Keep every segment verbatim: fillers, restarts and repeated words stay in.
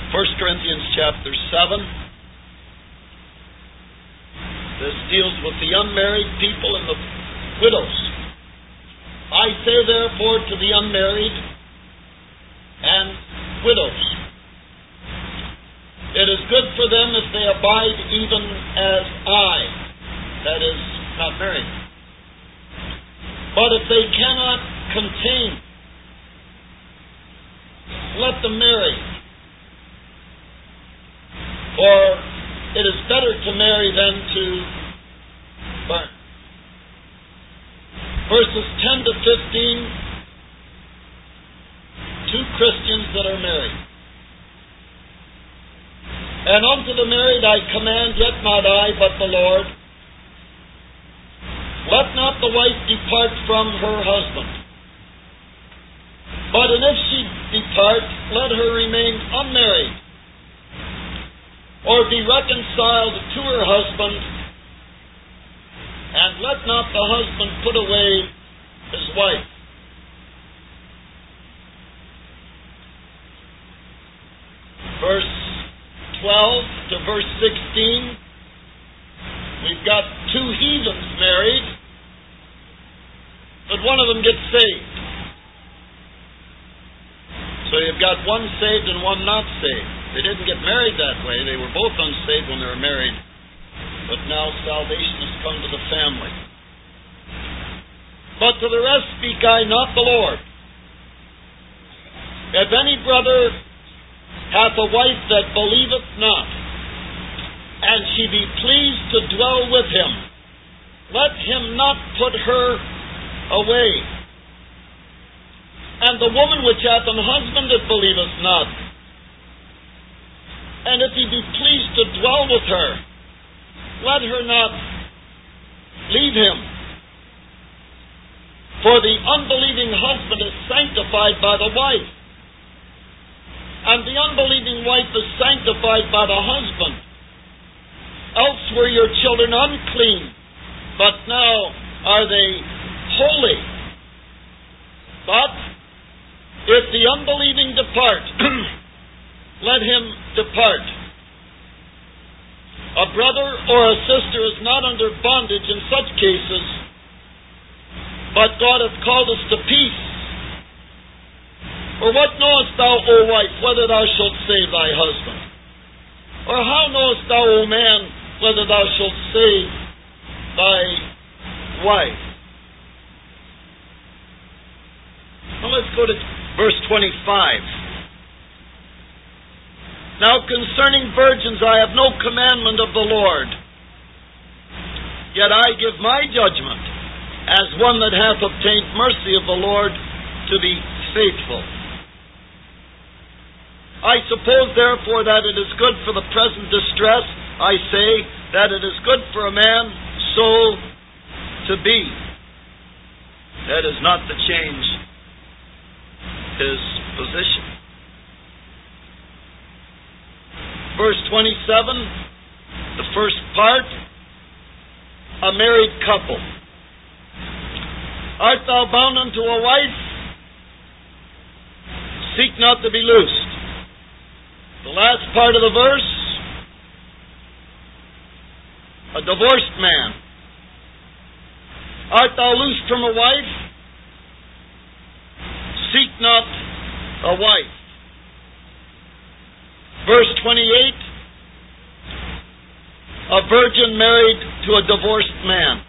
First Corinthians chapter seven. This deals with the unmarried people and the widows. I say therefore to the unmarried and widows, it is good for them if they abide even as I, that is, not married. But if they cannot contain, let them marry. For it is better to marry than to burn. Verses ten to fifteen, two Christians that are married. And unto the married I command, yet not I, but the Lord, let not the wife depart from her husband. But and if she depart, let her remain unmarried, or be reconciled to her husband, and let not the husband put away his wife. Verse twelve to verse sixteen, we've got two heathens married, but one of them gets saved. So you've got one saved and one not saved. They didn't get married that way. They were both unsaved when they were married. But now salvation has come to the family. But to the rest speak I, not the Lord. If any brother hath a wife that believeth not, and she be pleased to dwell with him, let him not put her away. And the woman which hath an husband that believeth not, and if he be pleased to dwell with her, let her not leave him. For the unbelieving husband is sanctified by the wife, and the unbelieving wife is sanctified by the husband. Else were your children unclean, but now are they holy. But if the unbelieving depart, let him depart. A brother or a sister is not under bondage in such cases, but God hath called us to peace. For what knowest thou, O wife, whether thou shalt save thy husband? Or how knowest thou, O man, whether thou shalt save thy wife? Now let's go to verse twenty-five. Now concerning virgins I have no commandment of the Lord, yet I give my judgment, as one that hath obtained mercy of the Lord, to be faithful. I suppose therefore that it is good for the present distress, I say, that it is good for a man so to be. That is not to change his position. Verse twenty-seven, the first part, a married couple. Art thou bound unto a wife? Seek not to be loosed. The last part of the verse, a divorced man. Art thou loosed from a wife? Seek not a wife. Verse twenty-eight, a virgin married to a divorced man.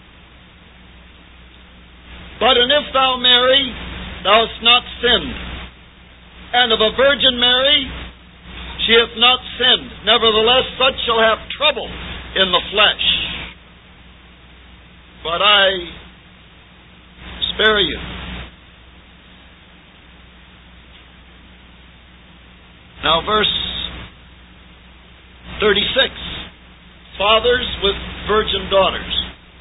But and if thou marry, thou hast not sinned. And if a virgin marry, she hath not sinned. Nevertheless, such shall have trouble in the flesh. But I spare you. Now verse thirty-six. Fathers with virgin daughters.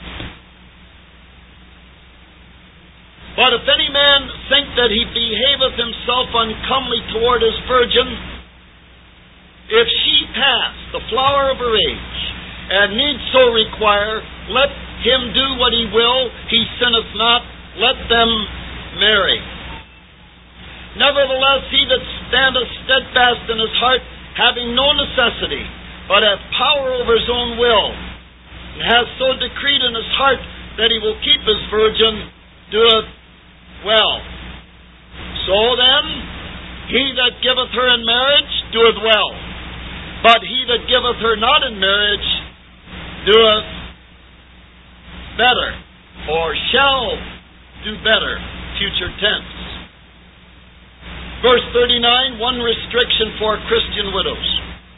But if any man think that he behaveth himself uncomely toward his virgin, if she pass the flower of her age, and need so require, let him do what he will, he sinneth not, let them marry. Nevertheless, he that standeth steadfast in his heart, having no necessity, but hath power over his own will, and hath so decreed in his heart that he will keep his virgin, doeth well. So then, he that giveth her in marriage doeth well, but he that giveth her not in marriage doeth better, or shall do better, future tense. Verse thirty-nine, one restriction for Christian widows.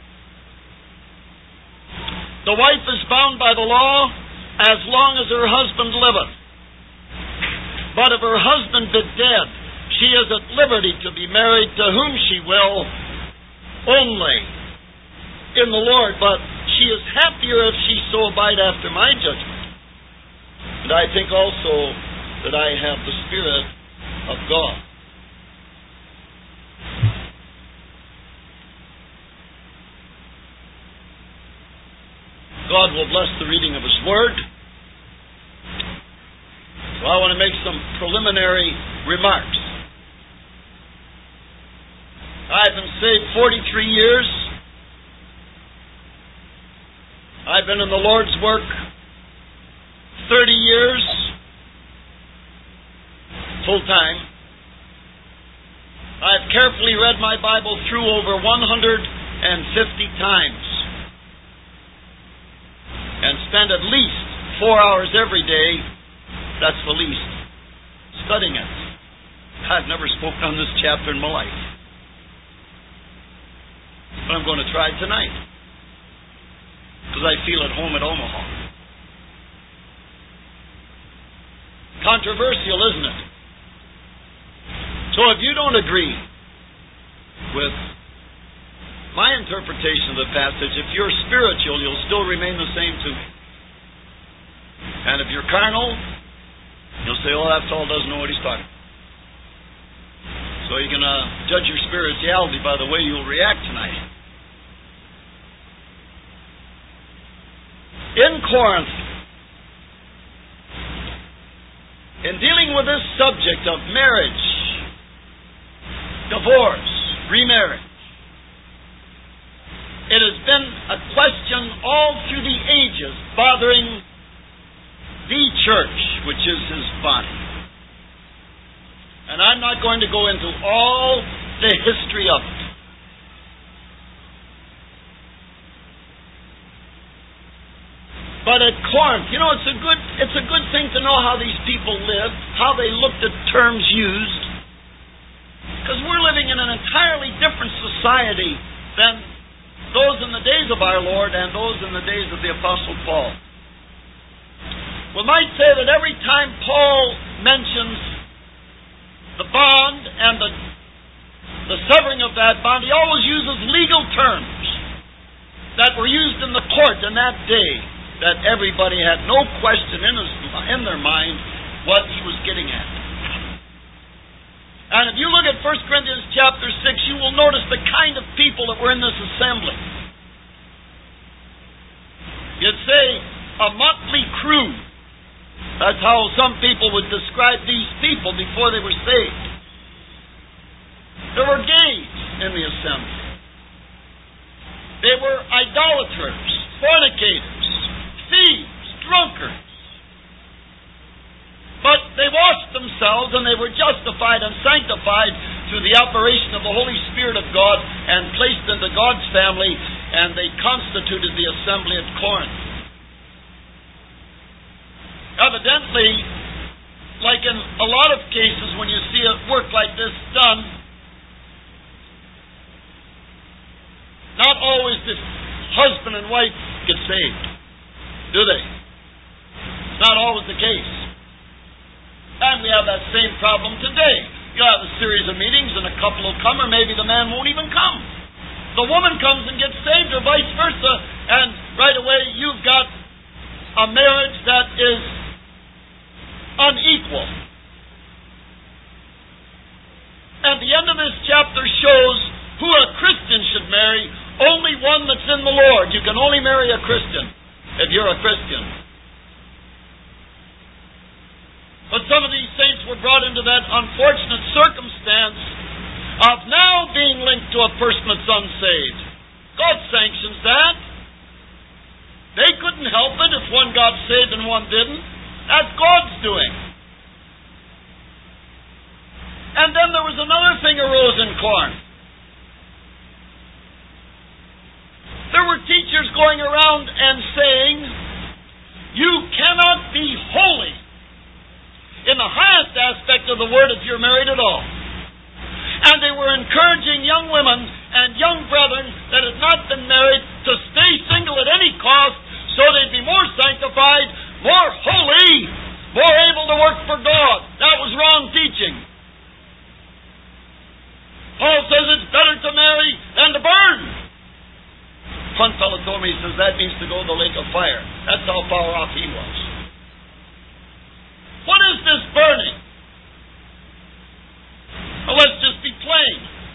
The wife is bound by the law as long as her husband liveth. But if her husband be dead, she is at liberty to be married to whom she will, only in the Lord. But she is happier if she so abide after my judgment. And I think also that I have the Spirit of God. God will bless the reading of His Word. So I want to make some preliminary remarks. I've been saved forty-three years. I've been in the Lord's work thirty years, full time. I've carefully read my Bible through over one hundred fifty times and spend at least four hours every day, that's the least, studying it. I've never spoken on this chapter in my life, but I'm going to try tonight because I feel at home at Omaha. Controversial, isn't it? So if you don't agree with my interpretation of the passage, if you're spiritual, you'll still remain the same too. And if you're carnal, you'll say, oh, that fellow doesn't know what he's talking about. So you're going to judge your spirituality by the way you'll react tonight. In Corinth, in dealing with this subject of marriage, divorce, remarriage, it has been a question all through the ages bothering the church, which is His body. And I'm not going to go into all the history of it. But at Corinth, you know, it's a good it's a good thing to know how these people lived, how they looked at terms used. Because we're living in an entirely different society than those in the days of our Lord and those in the days of the Apostle Paul. We might say that every time Paul mentions the bond and the, the severing of that bond, he always uses legal terms that were used in the court in that day, that everybody had no question in, his, in their mind what he was getting at. And if you look at First Corinthians chapter six, you will notice the kind of people that were in this assembly. You'd say a motley crew. That's how some people would describe these people before they were saved. There were gays in the assembly. They were idolaters, fornicators, thieves, drunkards. But they washed themselves and they were justified and sanctified through the operation of the Holy Spirit of God and placed into God's family, and they constituted the assembly at Corinth. Evidently, like in a lot of cases when you see a work like this done, not always the husband and wife get saved, do they? It's not always the case. And we have that same problem today. You have a series of meetings and a couple will come, or maybe the man won't even come. The woman comes and gets saved, or vice versa, and right away you've got a marriage that is unequal. And the end of this chapter shows who a Christian should marry, only one that's in the Lord. You can only marry a Christian if you're a Christian. But some of these saints were brought into that unfortunate circumstance of now being being linked to a person that's unsaved. God sanctions that. They couldn't help it if one got saved and one didn't. That's God's doing. And then there was another thing arose in Corinth. There were teachers going around and saying, you cannot be holy in the highest aspect of the word if you're married at all. And they were encouraging young women and young brethren that had not been married to stay single at any cost so they'd be more sanctified, more holy, more able to work for God. That was wrong teaching. Paul says it's better to marry than to burn. One fellow told me, he says, that means to go to the lake of fire. That's how far off he was. What is this burning? Well, let's just be plain.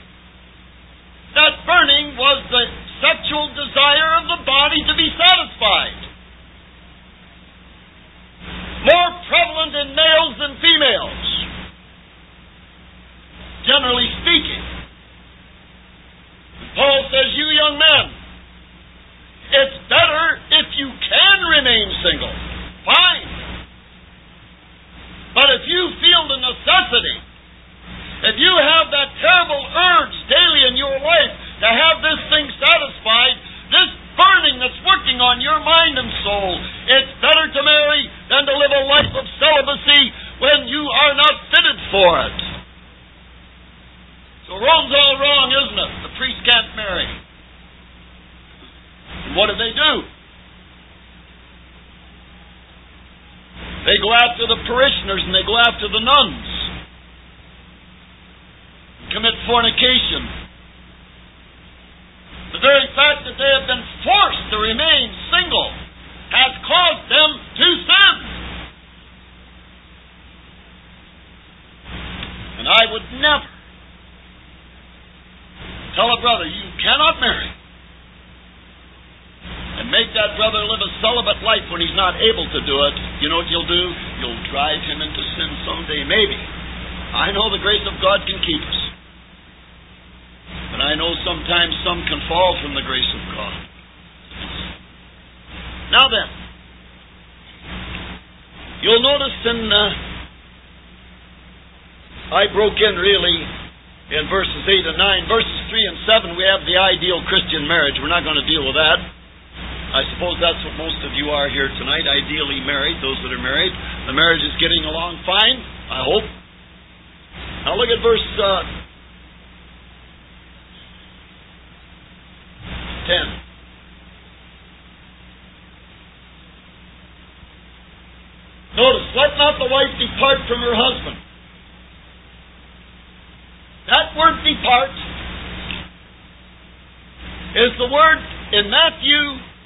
That burning was the sexual desire of the body to be satisfied. More prevalent in males than females, generally speaking. Paul says, you young men, it's better if you can remain single. Fine. But if you feel the necessity, if you have that terrible urge daily in your life to have this thing satisfied, this burning that's working on your mind and soul, it's better to marry than to live a life of celibacy when you are not fitted for it. So Rome's all wrong, isn't it? The priest can't marry. And what do they do? They go after the parishioners and they go after the nuns. Commit fornication. The very fact that they have been forced to remain single has caused them to sin. And I would never tell a brother, you cannot marry, and make that brother live a celibate life when he's not able to do it. You know what you'll do? You'll drive him into sin someday, maybe. I know the grace of God can keep us. But I know sometimes some can fall from the grace of God. Now then, you'll notice in, uh, I broke in really in verses eight and nine. Verses three and seven, we have the ideal Christian marriage. We're not going to deal with that. I suppose that's what most of you are here tonight, ideally married, those that are married. The marriage is getting along fine, I hope. Now look at verse uh, ten. Notice, let not the wife depart from her husband. That word depart is the word in Matthew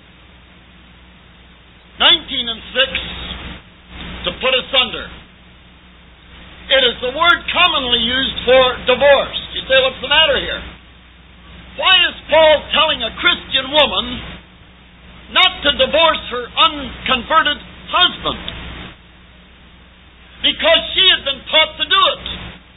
nineteen and six to put asunder. It is the word commonly used for divorce. You say, what's the matter here? Why is Paul telling a Christian woman not to divorce her unconverted husband? Because she had been taught to do it.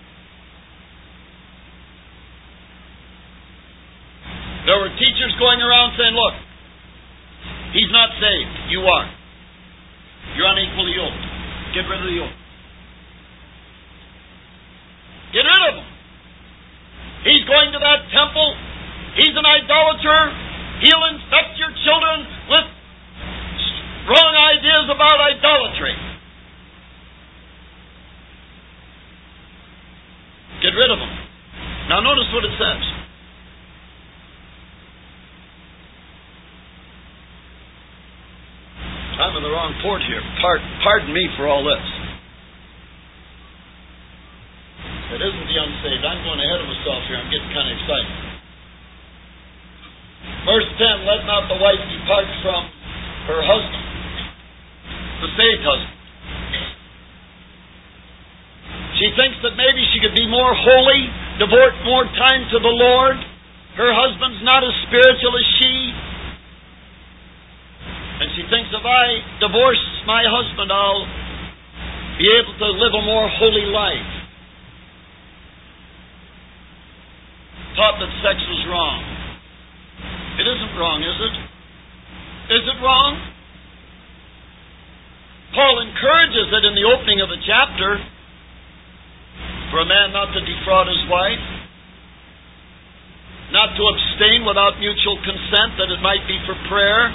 There were teachers going around saying, look, he's not saved. You are. You're unequally yoked. Get rid of the yoke. Get rid of him. He's going to that temple. He's an idolater. He'll infect your children with wrong ideas about idolatry. Get rid of him. Now notice what it says. I'm in the wrong port here. Pardon, pardon me for all this. It isn't the unsaved. I'm going ahead of myself here. I'm getting kind of excited. Verse ten, let not the wife depart from her husband, the saved husband. She thinks that maybe she could be more holy, devote more time to the Lord. Her husband's not as spiritual as she. And she thinks, if I divorce my husband, I'll be able to live a more holy life. taught that sex was wrong. It isn't wrong, is it? Is it wrong? Paul encourages it in the opening of the chapter for a man not to defraud his wife, not to abstain without mutual consent, that it might be for prayer.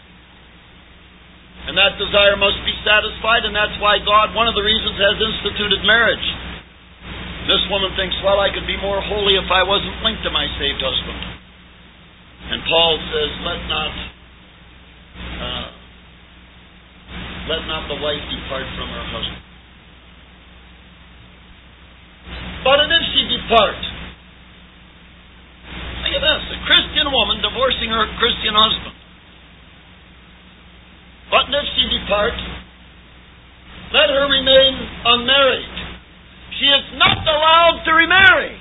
And that desire must be satisfied, and that's why God, one of the reasons, has instituted marriage. This woman thinks, well, I could be more holy if I wasn't linked to my saved husband. And Paul says, let not uh, let not the wife depart from her husband. But and if she depart, think of this, a Christian woman divorcing her Christian husband. But and if she depart, let her remain unmarried. She is not allowed to remarry.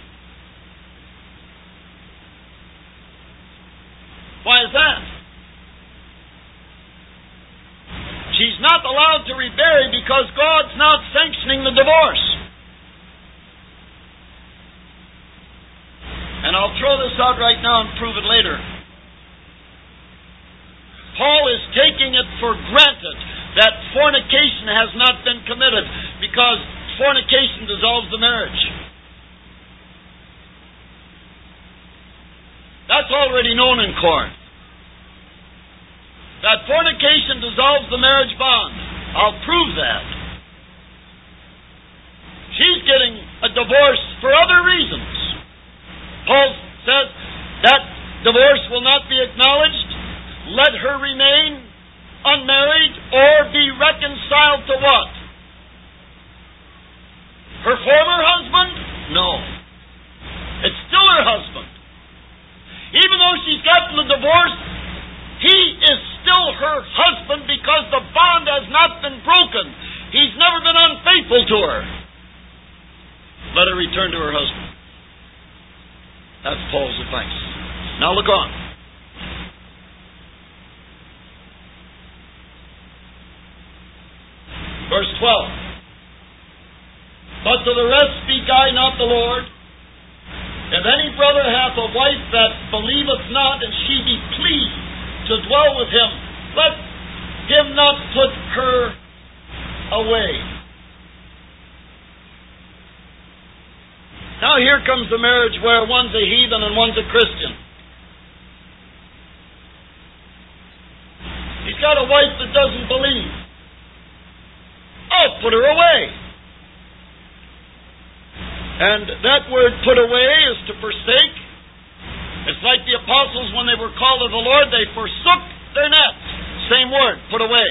Why is that? She's not allowed to remarry because God's not sanctioning the divorce. And I'll throw this out right now and prove it later. Paul is taking it for granted that fornication has not been committed because fornication dissolves the marriage. That's already known in Corinth. That fornication dissolves the marriage bond. I'll prove that. She's getting a divorce for other reasons. Paul says that divorce will not be acknowledged. Let her remain unmarried or be reconciled to what? Her former husband? No. It's still her husband. Even though she's gotten the divorce, he is still her husband because the bond has not been broken. He's never been unfaithful to her. Let her return to her husband. That's Paul's advice. Now look on. Verse twelve. But to the rest speak I, not the Lord. If any brother hath a wife that believeth not, and she be pleased to dwell with him, let him not put her away. Now here comes the marriage where one's a heathen and one's a Christian. He's got a wife that doesn't believe. Oh, put her away. And that word put away is to forsake. It's like the apostles when they were called of the Lord, they forsook their nets. Same word, put away.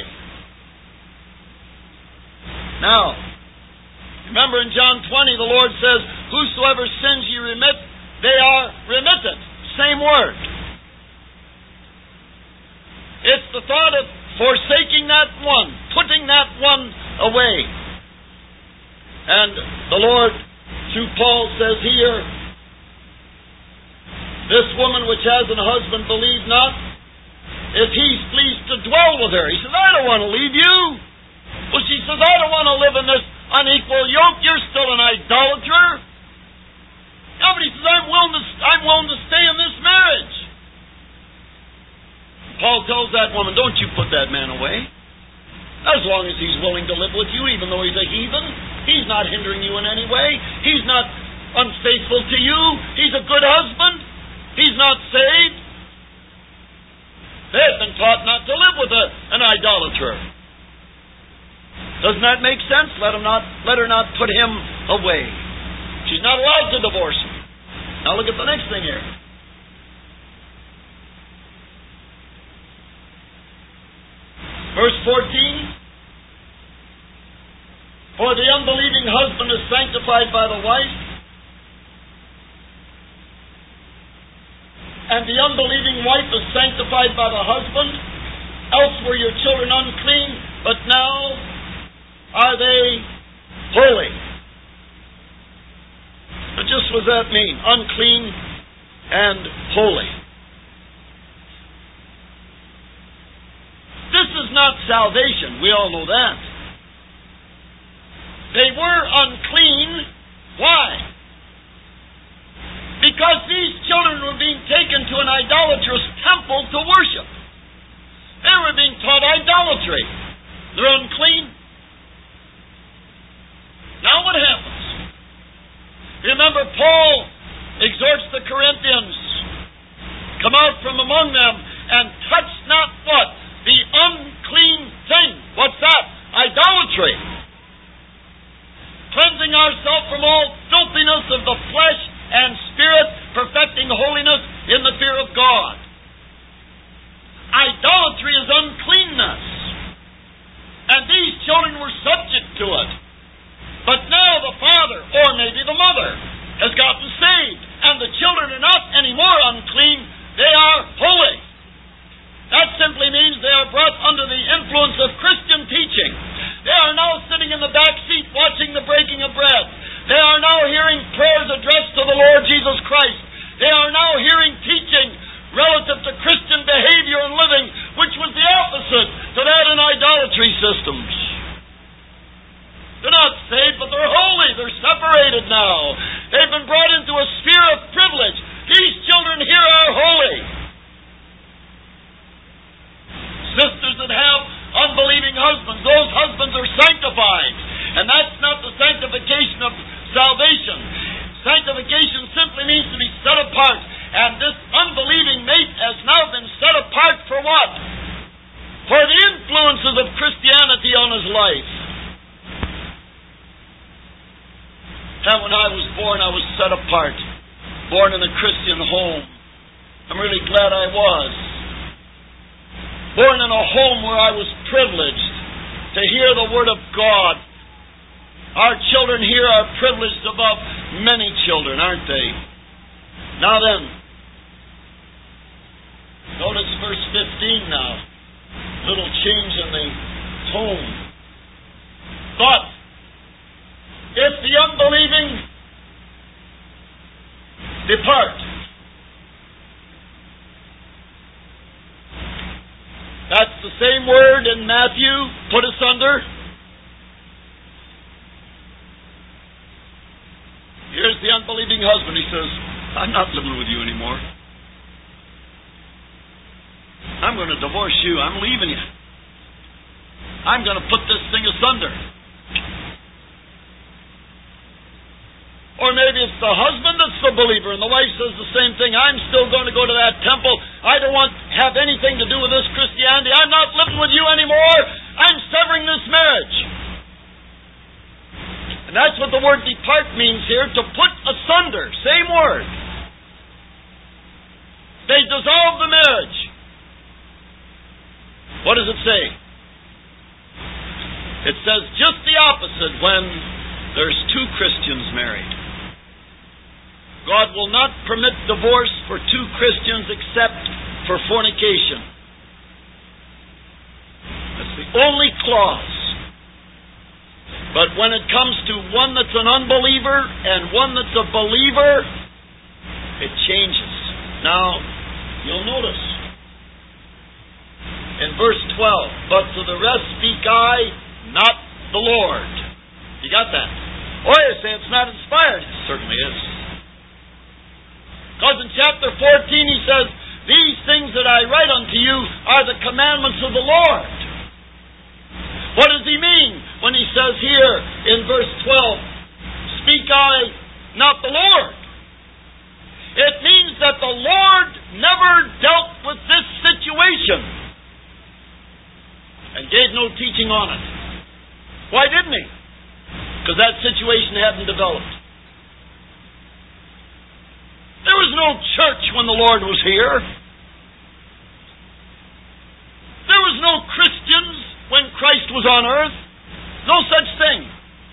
Now, remember in John twenty, the Lord says, whosoever sins ye remit, they are remitted. Same word. It's the thought of forsaking that one, putting that one away. And the Lord, through Paul, says here, this woman which has an husband believe not, if he's pleased to dwell with her. He says, I don't want to leave you. Well, she says, I don't want to live in this unequal yoke. You're still an idolater. Yeah, but he says, I'm willing to, I'm willing to stay in this marriage. Paul tells that woman, don't you put that man away. As long as he's willing to live with you, even though he's a heathen, he's not hindering you in any way. He's not unfaithful to you. He's a good husband. He's not saved. They have been taught not to live with a, an idolater. Doesn't that make sense? Let him not, let her not put him away. She's not allowed to divorce him. Now look at the next thing here. Verse fourteen. For the unbelieving husband is sanctified by the wife, and the unbelieving wife is sanctified by the husband. Else were your children unclean, but now are they holy. Now just what does that mean? Unclean and holy. This is not salvation. We all know that. They were unclean. Why? Because these children were being taken to an idolatrous temple to worship. They were being taught idolatry. They're unclean. Now what happens? Remember, Paul exhorts the Corinthians, come out from among them and touch not what? The unclean thing. What's that? Idolatry. Cleansing ourselves from all filthiness of the flesh and spirit, perfecting holiness in the fear of God. Idolatry is uncleanness. And these children were subject to it. But now the father, or maybe the mother, has gotten saved, and the children are not anymore unclean, they are holy. That simply means they are brought under the influence of Christian teaching. They are now sitting in the back seat watching the breaking of bread. They are now hearing prayers addressed to the Lord Jesus Christ. They are now hearing teaching relative to Christian behavior and living, which was the opposite to that in idolatry systems. They're not saved, but they're holy. They're separated now. They've been brought into a sphere of privilege. These children here are holy. Sisters that have unbelieving husbands, those husbands are sanctified. And that's not the sanctification of salvation. Sanctification simply means to be set apart. And this unbelieving mate has now been set apart for what? For the influences of Christianity on his life. And when I was born, I was set apart. Born in a Christian home. I'm really glad I was. Born in a home where I was privileged to hear the Word of God. Our children here are privileged above many children, aren't they? Now then, notice verse fifteen now. Little change in the tone. But if the unbelieving depart, that's the same word in Matthew, put asunder. Here's the unbelieving husband. He says, I'm not living with you anymore. I'm going to divorce you. I'm leaving you. I'm going to put this thing asunder. Or maybe it's the husband that's the believer, and the wife says the same thing. I'm still going to go to that temple. I don't want to have anything to do with this Christianity. I'm not living with you anymore. I'm severing this marriage. And that's what the word depart means here, to put asunder. Same word. They dissolve the marriage. What does it say? It says just the opposite when there's two Christians married. God will not permit divorce for two Christians except for fornication. That's the only clause. But when it comes to one that's an unbeliever and one that's a believer, it changes. Now, you'll notice in verse twelve, but to the rest speak I, not the Lord. You got that? Oh, you say it's not inspired. It certainly is. Because in chapter fourteen he says, these things that I write unto you are the commandments of the Lord. What does he mean when he says here in verse twelve, speak I, not the Lord? It means that the Lord never dealt with this situation and gave no teaching on it. Why didn't he? Because that situation hadn't developed. There was no church when the Lord was here. There was no Christians when Christ was on earth. No such thing.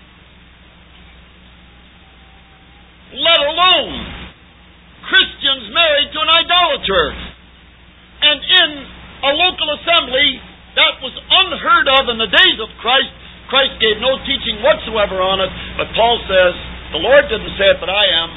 Let alone Christians married to an idolater. And in a local assembly, that was unheard of in the days of Christ. Christ gave no teaching whatsoever on it. But Paul says, the Lord didn't say it, but I am.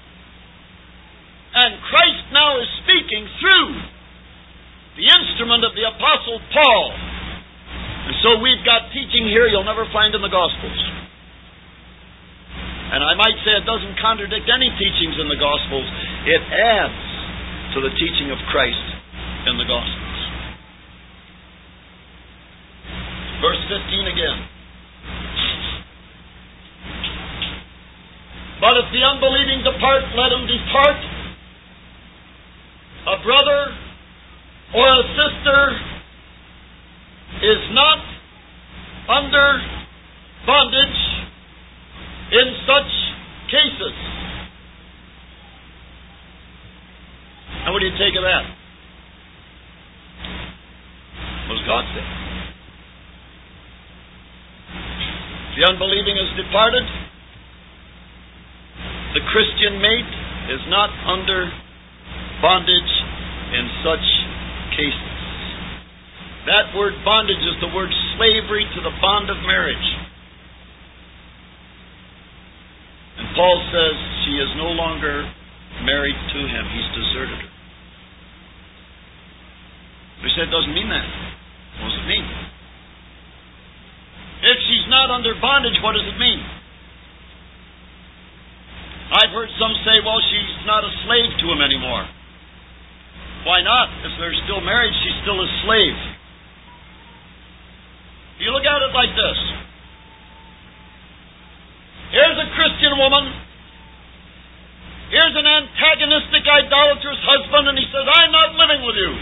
And Christ now is speaking through the instrument of the Apostle Paul. And so we've got teaching here you'll never find in the Gospels. And I might say it doesn't contradict any teachings in the Gospels. It adds to the teaching of Christ in the Gospels. Verse fifteen again. But if the unbelieving depart, let him depart. A brother or a sister is not under bondage in such cases. And what do you take of that? What does God say? The unbelieving is departed. The Christian mate is not under bondage in such cases. That word bondage is the word slavery to the bond of marriage. And Paul says she is no longer married to him. He's deserted her. We said it doesn't mean that. What does it mean? If she's not under bondage, what does it mean? I've heard some say, well, she's not a slave to him anymore. Why not? If they're still married, she's still a slave. You look at it like this. Here's a Christian woman. Here's an antagonistic, idolatrous husband, and he says, I'm not living with you.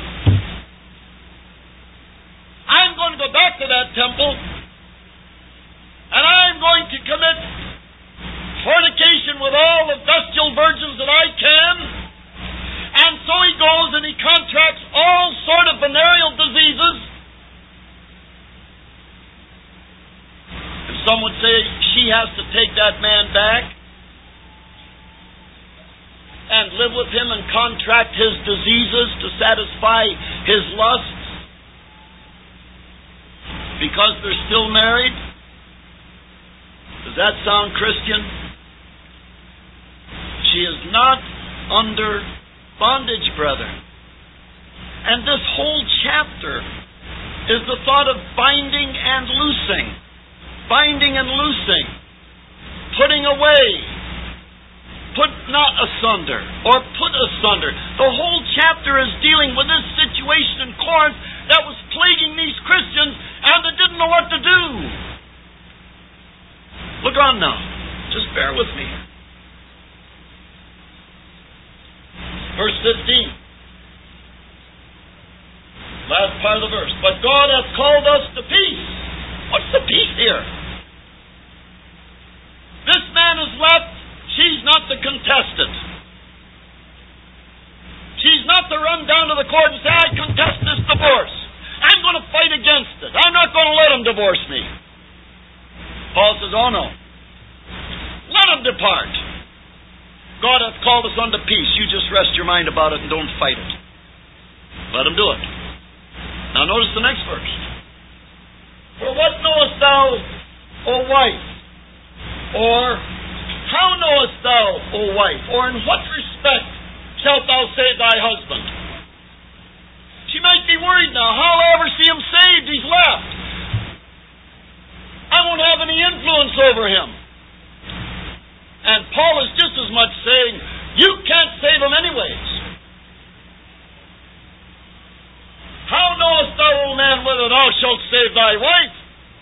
I'm going to go back to that temple, and I'm going to commit fornication with all the bestial virgins that I can. And so he goes and he contracts all sort of venereal diseases. And some would say she has to take that man back and live with him and contract his diseases to satisfy his lusts because they're still married. Does that sound Christian? She is not under bondage, brethren. And this whole chapter is the thought of binding and loosing. Binding and loosing. Putting away. Put not asunder. Or put asunder. The whole chapter is dealing with this situation in Corinth that was plaguing these Christians and they didn't know what to do. Look on now. Just bear with me. Verse fifteen. Last part of the verse. But God hath called us to peace. What's the peace here? This man is left. She's not to contest it. She's not to run down to the court and say, I contest this divorce. I'm going to fight against it. I'm not going to let him divorce me. Paul says, oh no. Let him depart. God hath called us unto peace. You just rest your mind about it and don't fight it. Let him do it. Now notice the next verse. For what knowest thou, O wife? Or how knowest thou, O wife? Or in what respect shalt thou save thy husband? She might be worried now. How will I ever see him saved? He's left. I won't have any influence over him. And Paul is just as much saying, you can't save him anyways. How knowest thou, O man, whether thou shalt save thy wife?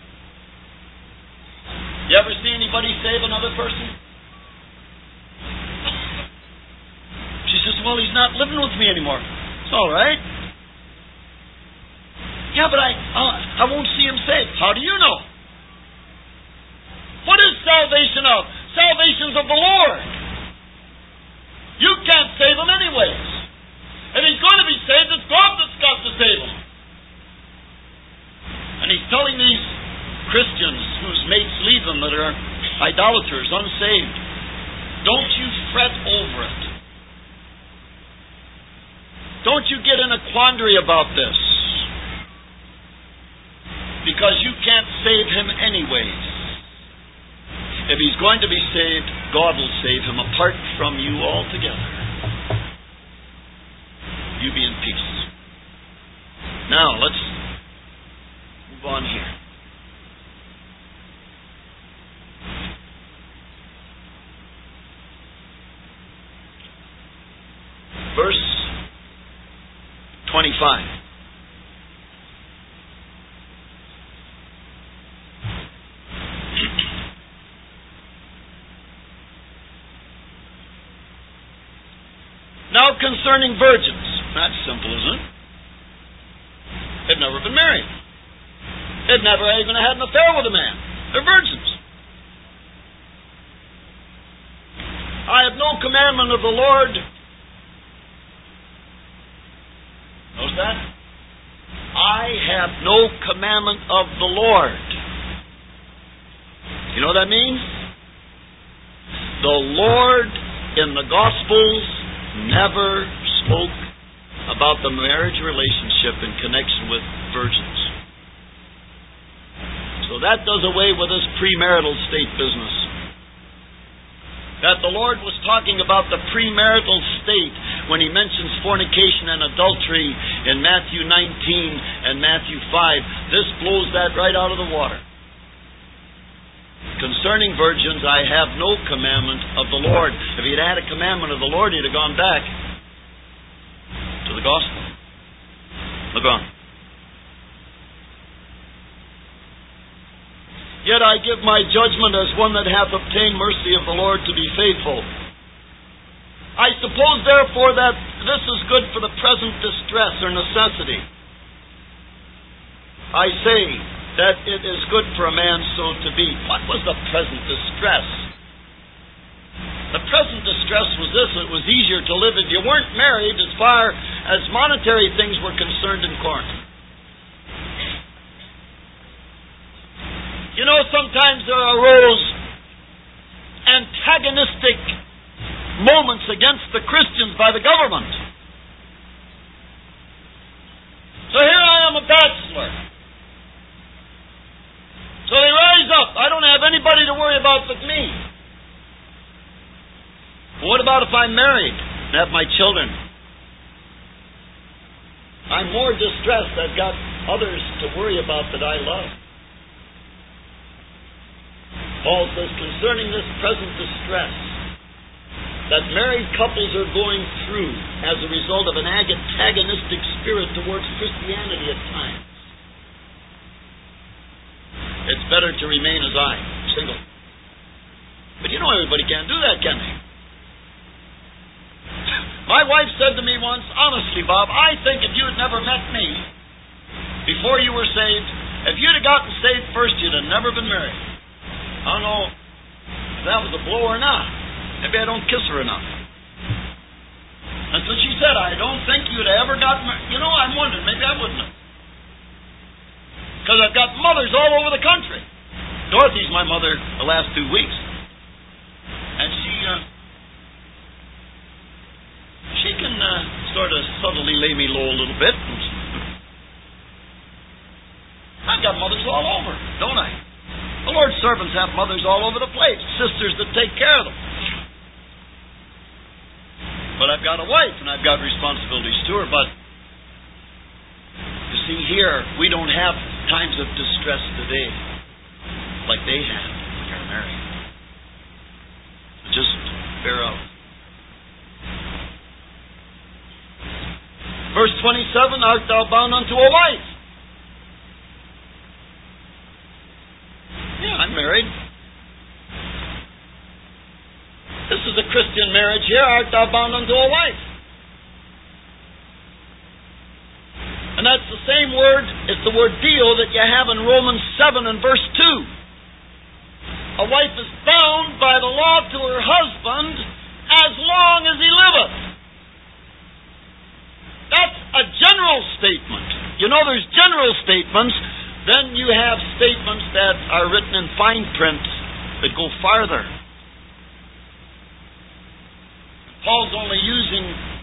You ever see anybody save another person? She says, well, he's not living with me anymore. It's all right. Yeah, but I, uh, I won't see him saved. How do you know? What is salvation of? Salvation's of the Lord. You can't save him anyways. And he's going to be saved. It's God that's got to save him. And he's telling these Christians whose mates leave them that are idolaters, unsaved, don't you fret over it. Don't you get in a quandary about this. Because you can't save him anyways. If he's going to be saved, God will save him apart from you altogether. You be in peace. Now, let's move on here. verse twenty-five. Now concerning virgins. That's simple, isn't it? They've never been married. They've never even had an affair with a man. They're virgins. I have no commandment of the Lord. Notice that? I have no commandment of the Lord. You know what that means? The Lord in the Gospels never spoke about the marriage relationship in connection with virgins. So that does away with this premarital state business. That the Lord was talking about the premarital state when He mentions fornication and adultery in Matthew nineteen and Matthew five. This blows that right out of the water. Concerning virgins, I have no commandment of the Lord. If He had had a commandment of the Lord, He'd have gone back to the gospel. Look on. Yet I give my judgment as one that hath obtained mercy of the Lord to be faithful. I suppose therefore that this is good for the present distress or necessity. I say that it is good for a man so to be. What was the present distress? The present distress was this: it was easier to live if you weren't married as far as monetary things were concerned in Corinth. You know, sometimes there arose antagonistic moments against the Christians by the government. So here I am, a bachelor. So they rise up. I don't have anybody to worry about but me. What about if I'm married and have my children? I'm more distressed. I've got others to worry about that I love. Paul says, concerning this present distress that married couples are going through as a result of an antagonistic spirit towards Christianity at times, it's better to remain as I, single. But you know everybody can't do that, can they? My wife said to me once, honestly, Bob, I think if you had never met me before you were saved, if you'd have gotten saved first, you'd have never been married. I don't know if that was a blow or not. Maybe I don't kiss her enough. That's what she said. I don't think you'd have ever got married. You know, I'm wondering, maybe I wouldn't have. Because I've got mothers all over the country. Dorothy's my mother the last two weeks. And she, uh, she can uh, sort of subtly lay me low a little bit. I've got mothers all over, don't I? The Lord's servants have mothers all over the place, sisters that take care of them. But I've got a wife, and I've got responsibilities to her. But you see, here, we don't have times of distress today like they had when they're married. Just bear out. Verse twenty-seven, art thou bound unto a wife? Yeah, I'm married. This is a Christian marriage here. Art thou bound unto a wife? And that's the same word, it's the word dio that you have in Romans seven and verse two. A wife is bound by the law to her husband as long as he liveth. That's a general statement. You know, there's general statements. Then you have statements that are written in fine print that go farther. Paul's only using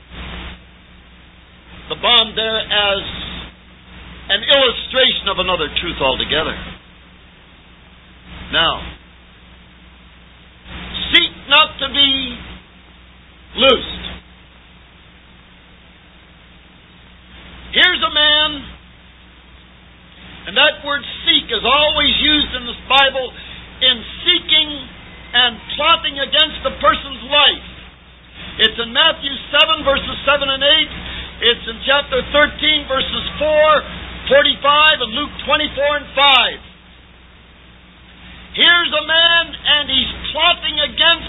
the bond there as an illustration of another truth altogether. Now, seek not to be loosed. Here's a man. And that word seek is always used in this Bible in seeking and plotting against a person's life. It's in Matthew seven, verses seven chapter thirteen, verses four, forty-five, and Luke twenty-four and five. Here's a man, and he's plotting against,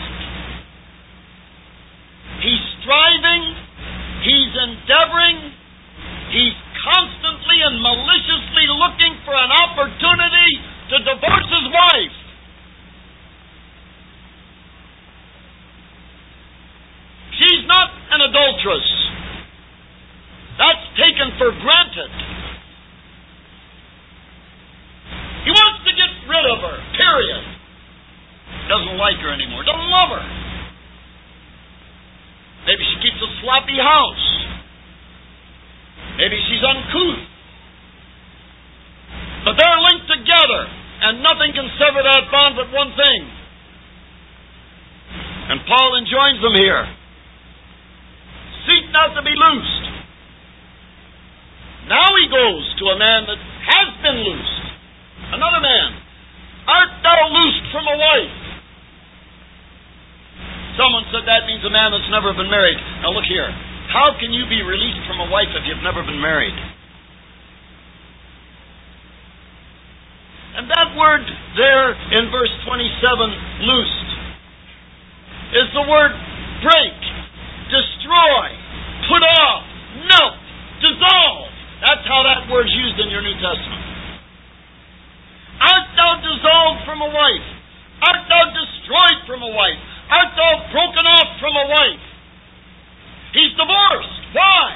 he's striving, he's endeavoring, he's constantly and maliciously looking for an opportunity to divorce his wife. She's not an adulteress. That's taken for granted. He wants to get rid of her, period. Doesn't like her anymore, doesn't love her. Maybe she keeps a sloppy house. Maybe she's uncouth. But they're linked together, and nothing can sever that bond but one thing. And Paul enjoins them here. Seek not to be loosed. Now he goes to a man that has been loosed. Another man. Art thou loosed from a wife? Someone said that means a man that's never been married. Now look here. How can you be released from a wife if you've never been married? And that word there in verse twenty-seven, loosed, is the word break, destroy, put off, melt, dissolve. That's how that word's used in your New Testament. Art thou dissolved from a wife? Art thou destroyed from a wife? Art thou broken off from a wife? He's divorced. Why?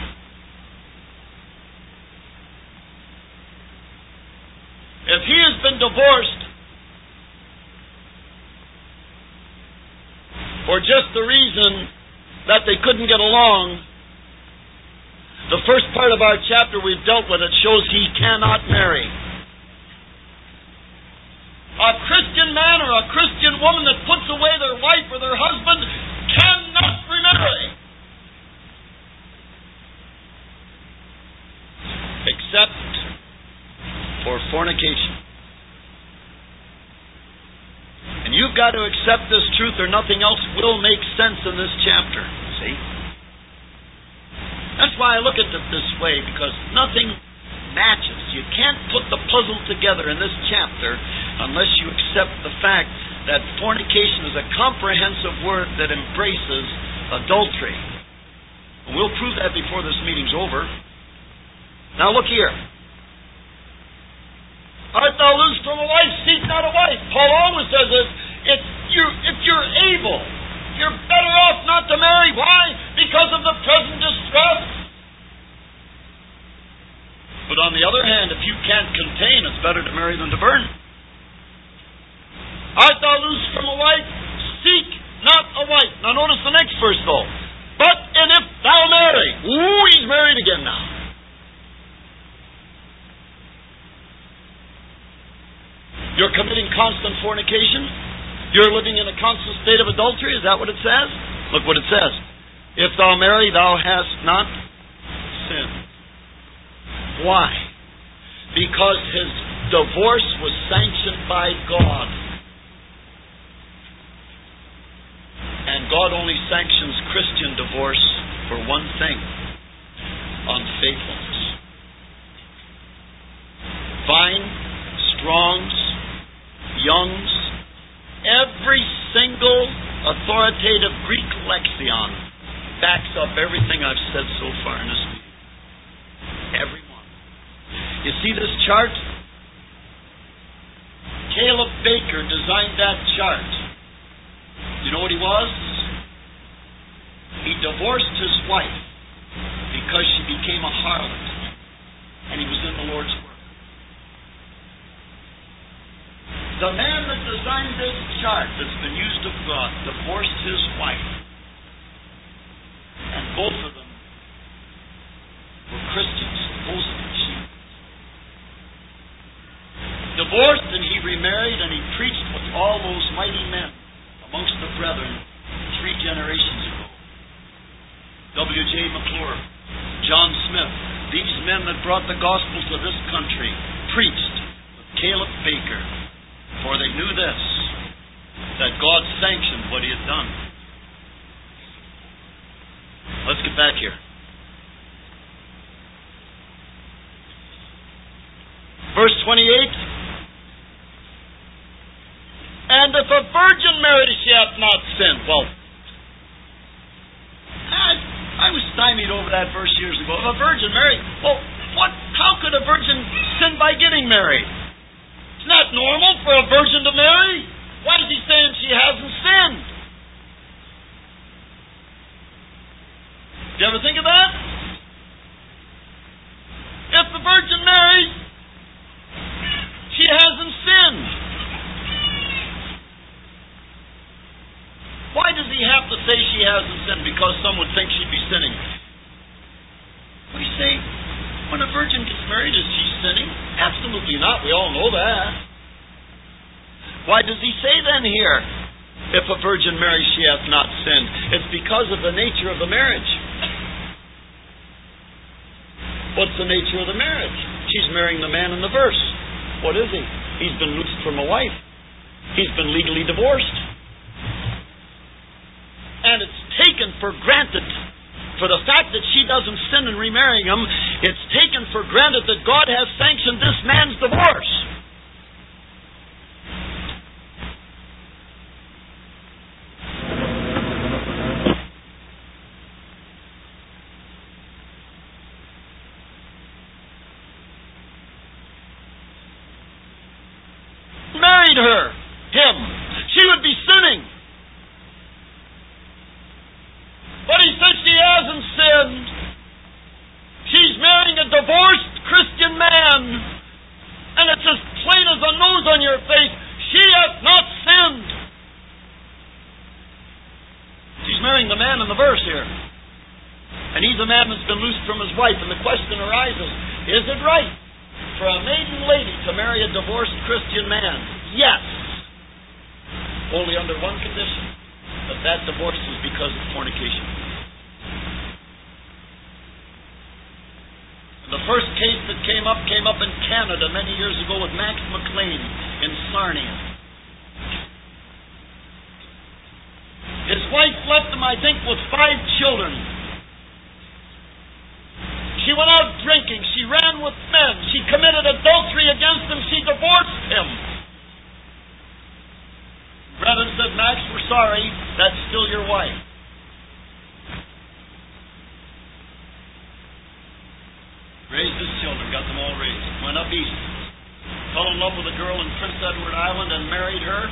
If he has been divorced for just the reason that they couldn't get along, the first part of our chapter we've dealt with, it shows he cannot marry. A Christian man or a Christian woman that puts away their wife or their husband cannot remarry. Except for fornication. And you've got to accept this truth or nothing else will make sense in this chapter. See? That's why I look at it this way, because nothing matches. You can't put the puzzle together in this chapter unless you accept the fact that fornication is a comprehensive word that embraces adultery. And we'll prove that before this meeting's over. Now look here. Art thou loosed from a wife? Seek not a wife. Paul always says this. If you're, if you're able, you're better off not to marry. Why? Because of the present distress. But on the other hand, if you can't contain, it's better to marry than to burn. Art thou loosed from a wife? Seek not a wife. Now notice the next verse though. But and if thou marry. Ooh, he's married again now. You're committing constant fornication. You're living in a constant state of adultery. Is that what it says? Look what it says. If thou marry, thou hast not sinned. Why? Because his divorce was sanctioned by God. And God only sanctions Christian divorce for one thing: unfaithfulness. Vine, Strong's, Young's, every single authoritative Greek lexicon backs up everything I've said so far in this meeting. Every one. You see this chart? Caleb Baker designed that chart. You know what he was? He divorced his wife because she became a harlot, and he was in the Lord's work. The man that designed this chart that's been used of God divorced his wife. And both of them were Christians, supposedly. She divorced and he remarried, and he preached with all those mighty men amongst the brethren three generations ago. W J McClure, John Smith, these men that brought the gospel to this country preached with Caleb Baker. For they knew this, that God sanctioned what he had done. Let's get back here. Verse twenty-eight. And if a virgin marry, she hath not sinned. Well, I, I was stymied over that verse years ago. If a virgin marry, well, what? How could a virgin sin by getting married? It's not normal for a virgin to marry. Why is he saying she hasn't sinned? Do you ever think of that? If the virgin marries, she hasn't sinned. Why does he have to say she hasn't sinned? Because some would think she'd be sinning. We say, when a virgin gets married, is she sinning? Absolutely not. We all know that. Why does he say then here, if a virgin marries, she hath not sinned? It's because of the nature of the marriage. What's the nature of the marriage? She's marrying the man in the verse. What is he? He's been loosed from a wife. He's been legally divorced. And it's taken for granted, for the fact that she doesn't sin in remarrying him, it's taken for granted that God has sanctioned this man's divorce. Married her, him, she would be sinning. But he says she hasn't sinned. She's marrying a divorced Christian man. And it's as plain as the nose on your face. She hath not sinned. She's marrying the man in the verse here. And he's a man that's been loosed from his wife. And the question arises, is it right for a maiden lady to marry a divorced Christian man? Yes. Only under one condition. That that divorce is because of fornication. The first case that came up came up in Canada many years ago with Max McLean in Sarnia. His wife left him, I think, with five children. She went out drinking. She ran with men. She committed adultery against him. She divorced him. Brethren said, Max, we're sorry. That's still your wife. Raised his children, got them all raised. Went up east. Fell in love with a girl in Prince Edward Island and married her.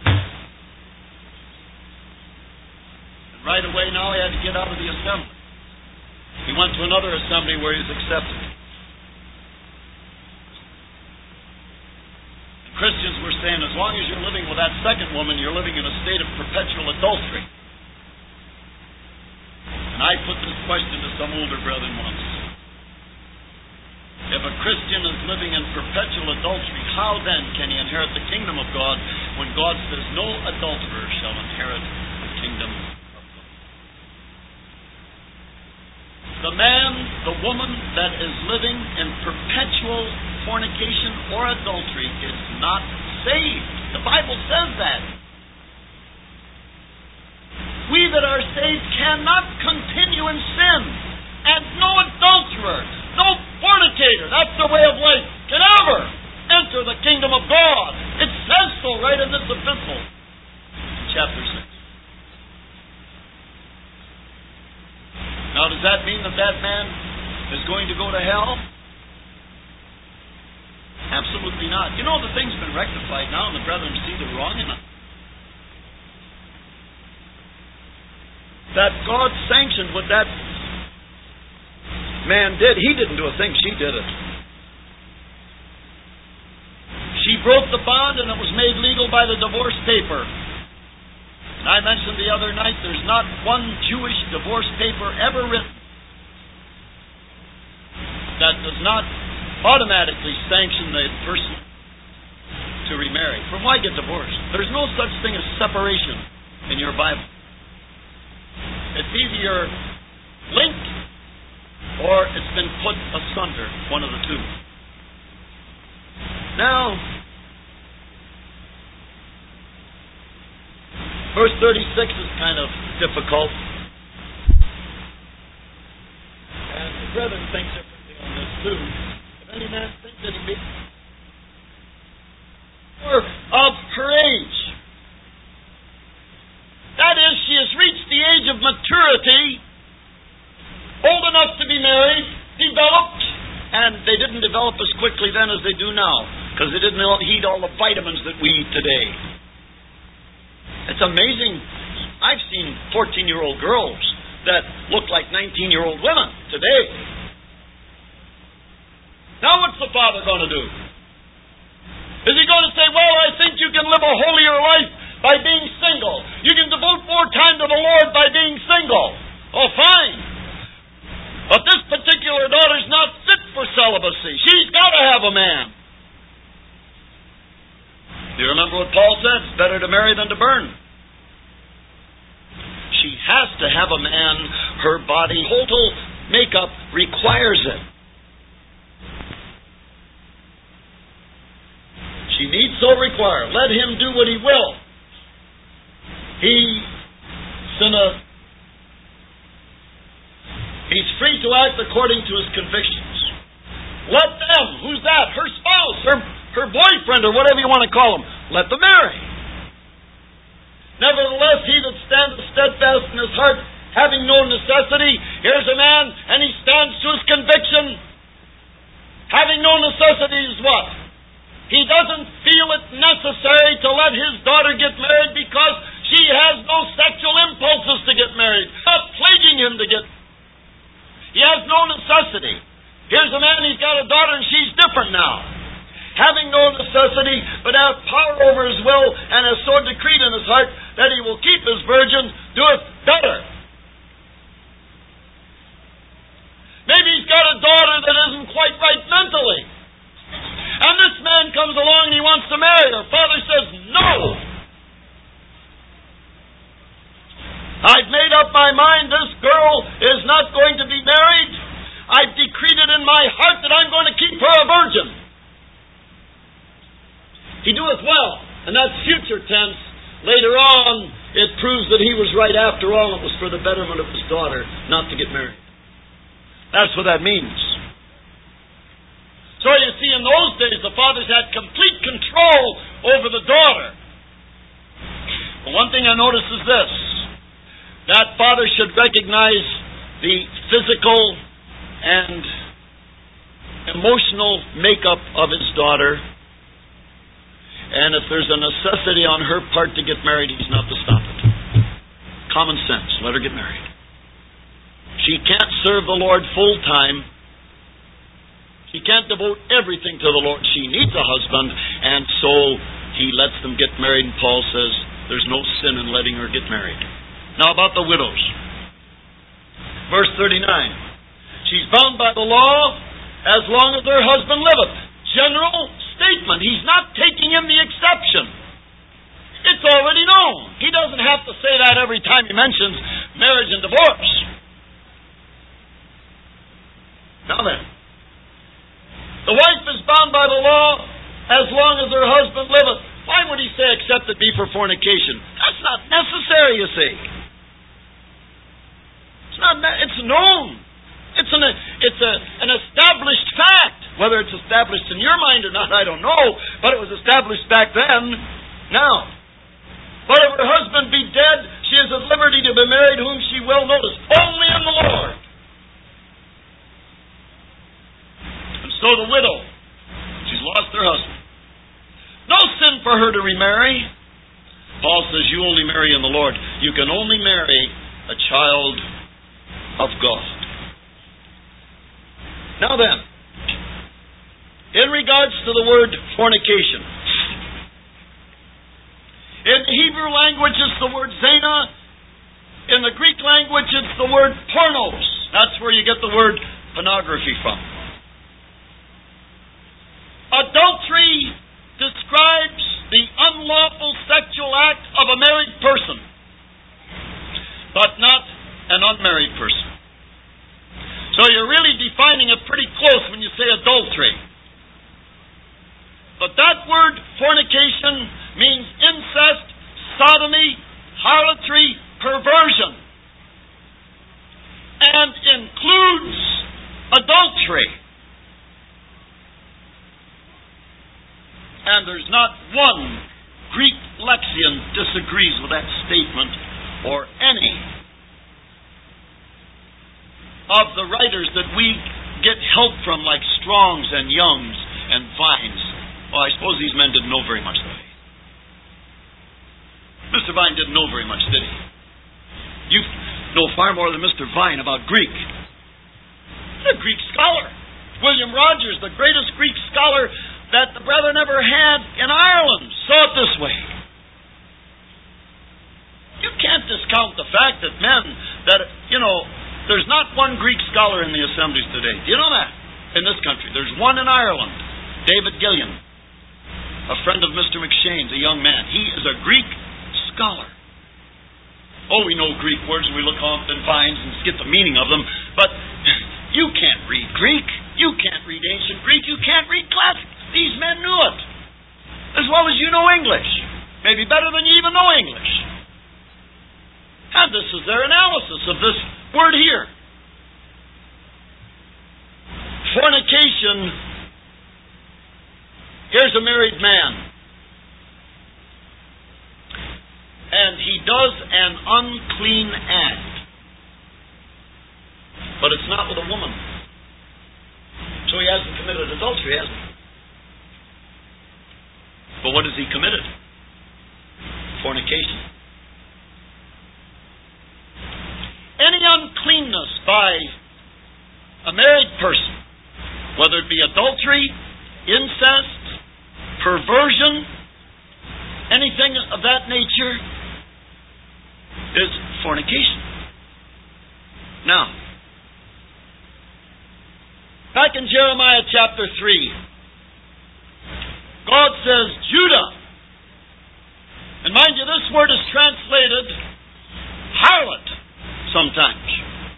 And right away now he had to get out of the assembly. He went to another assembly where he was accepted. Christians were saying, as long as you're living with that second woman, you're living in a state of perpetual adultery. And I put this question to some older brethren once. If a Christian is living in perpetual adultery, how then can he inherit the kingdom of God when God says, no adulterer shall inherit the kingdom of God? The man, the woman that is living in perpetual fornication or adultery is not saved. The Bible says that. We that are saved cannot continue in sin. And no adulterer, no fornicator, that's the way of life, can ever enter the kingdom of God. It says so right in this epistle, chapter six. Now, does that mean that that man is going to go to hell? Absolutely not. You know, the thing's been rectified now, and the brethren see they're wrong in it. That God sanctioned what that man did. He didn't do a thing, she did it. She broke the bond, and it was made legal by the divorce paper. And I mentioned the other night, there's not one Jewish divorce paper ever written that does not automatically sanction the person to remarry. For why get divorced? There's no such thing as separation in your Bible. It's either you're linked or it's been put asunder, one of the two. Now, verse thirty-six is kind of difficult. And the brethren think differently on this too. If any man think that he be enough to be married, developed, and they didn't develop as quickly then as they do now, because they didn't eat all the vitamins that we eat today. It's amazing. I've seen fourteen-year-old girls that look like nineteen-year-old women today. Now what's the father going to do? Is he going to say, well, I think you can live a holier life by being single. You can devote more time to the Lord by being single. Oh, fine. But this particular daughter's not fit for celibacy. She's got to have a man. Do you remember what Paul said? It's better to marry than to burn. She has to have a man. Her body, total makeup requires it. She needs so require. Let him do what he will. He's in a He's free to act according to his convictions. Let them, who's that? Her spouse, her, her boyfriend, or whatever you want to call him. Let them marry. Nevertheless, he that standeth steadfast in his heart, having no necessity, here's a man, and he stands to his conviction. Having no necessity is what? He doesn't feel it necessary to let his daughter get married because she has no sexual impulses to get married. Not plaguing him to get married. He has no necessity. Here's a man, he's got a daughter and she's different now. Having no necessity, but hath power over his will, and has so decreed in his heart that he will keep his virgin, doeth better. Maybe he's got a daughter that isn't quite right mentally. And this man comes along and he wants to marry her. Father says, no. I've made up my mind this girl is not going to be married. I've decreed it in my heart that I'm going to keep her a virgin. He doeth well, and that's future tense. Later on, it proves that he was right after all. It was for the betterment of his daughter not to get married. That's what that means. So you see, in those days, the fathers had complete control over the daughter. But one thing I notice is this. That father should recognize the physical and emotional makeup of his daughter. And if there's a necessity on her part to get married, he's not to stop it. Common sense. Let her get married. She can't serve the Lord full time. She can't devote everything to the Lord. She needs a husband, and so he lets them get married, and Paul says there's no sin in letting her get married. Now about the widows. Verse thirty-nine. She's bound by the law as long as her husband liveth. General statement. He's not taking in the exception. It's already known. He doesn't have to say that every time he mentions marriage and divorce. Now then, the wife is bound by the law as long as her husband liveth. Why would he say except it be for fornication? That's not necessary, you see. It's not. It's known. It's an it's a an established fact. Whether it's established in your mind or not, I don't know. But it was established back then. Now, but if her husband be dead, she is at liberty to be married whom she will. Notice, only in the Lord. And so the widow, she's lost her husband. No sin for her to remarry. Paul says you only marry in the Lord. You can only marry a child of God. Now then, in regards to the word fornication, in the Hebrew language it's the word zena. In the Greek language it's the word pornos. That's where you get the word pornography from. Adultery describes the unlawful sexual act of a married person, but not an unmarried person. So you're really defining it pretty close when you say adultery. But that word fornication means incest, sodomy, harlotry, perversion, and includes adultery. And there's not one Greek lexicon disagrees with that statement, or any. of the writers that we get help from, like Strong's and Young's and Vine's. Well, I suppose these men didn't know very much, did they? Mister Vine didn't know very much, did he? You know far more than Mister Vine about Greek. He's a Greek scholar. William Rogers, the greatest Greek scholar that the brethren ever had in Ireland, saw it this way. You can't discount the fact that men, that, you know, there's not one Greek scholar in the assemblies today. Do you know that? In this country. There's one in Ireland, David Gillian, a friend of Mister McShane's, a young man. He is a Greek scholar. Oh, we know Greek words, and we look up in Vines and get the meaning of them, but you can't read Greek. You can't read ancient Greek. You can't read classic. These men knew it. As well as you know English. Maybe better than you even know English. And this is their analysis of this word here. Fornication. Here's a married man. And he does an unclean act. But it's not with a woman. So he hasn't committed adultery, has he? But what has he committed? Fornication. Any uncleanness by a married person, whether it be adultery, incest, perversion, anything of that nature, is fornication. Now, back in Jeremiah chapter three, God says, Judah. And mind you, this word is translated harlot sometimes.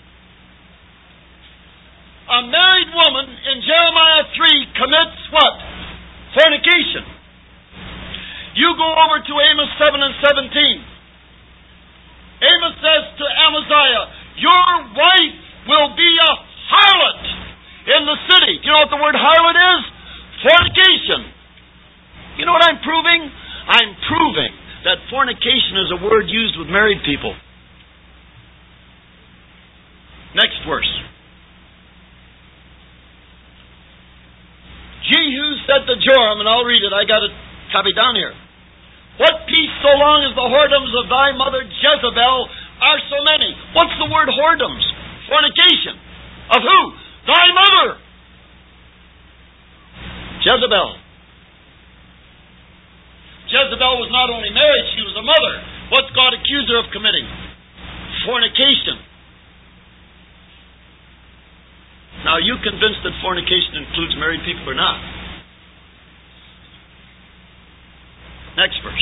A married woman in Jeremiah three commits what? Fornication. You go over to Amos seven and seventeen. Amos says to Amaziah, your wife will be a harlot in the city. Do you know what the word harlot is? Fornication. You know what I'm proving? I'm proving that fornication is a word used with married people. Next verse. Jehu said to Joram, and I'll read it, I got it copied down here. What peace so long as the whoredoms of thy mother Jezebel are so many? What's the word whoredoms? Fornication. Of who? Thy mother. Jezebel. Jezebel was not only married, she was a mother. What's God accused her of committing? Fornication. Now, are you convinced that fornication includes married people or not? Next verse.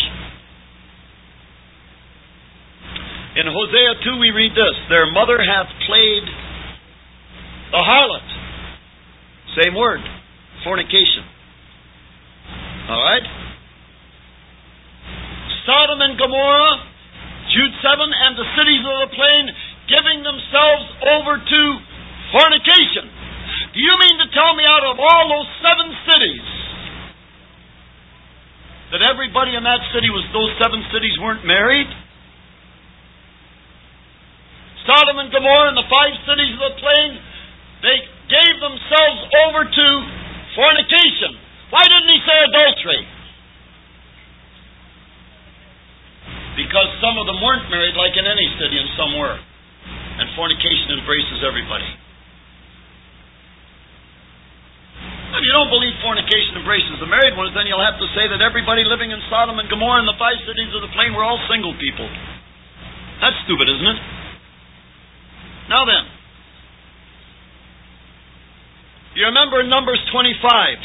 In Hosea two we read this, their mother hath played the harlot. Same word. Fornication. Alright? Sodom and Gomorrah, Jude seven, and the cities of the plain giving themselves over to fornication. Do you mean to tell me out of all those seven cities that everybody in that city was, those seven cities weren't married? Sodom and Gomorrah and the five cities of the plain, they gave themselves over to fornication. Why didn't he say adultery? Because some of them weren't married like in any city and some were. And fornication embraces everybody. If you don't believe fornication embraces the married ones, then you'll have to say that everybody living in Sodom and Gomorrah and the five cities of the plain were all single people. That's stupid, isn't it? Now then, you remember in Numbers twenty-five,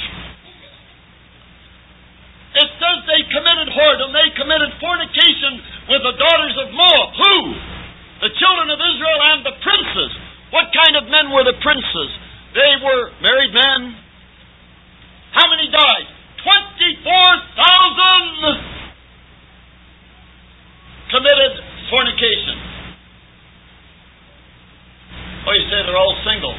it says they committed whoredom, they committed fornication with the daughters of Moab. Who? The children of Israel and the princes. What kind of men were the princes? They were married men. How many died? twenty-four thousand committed fornication. Oh, you say they're all single.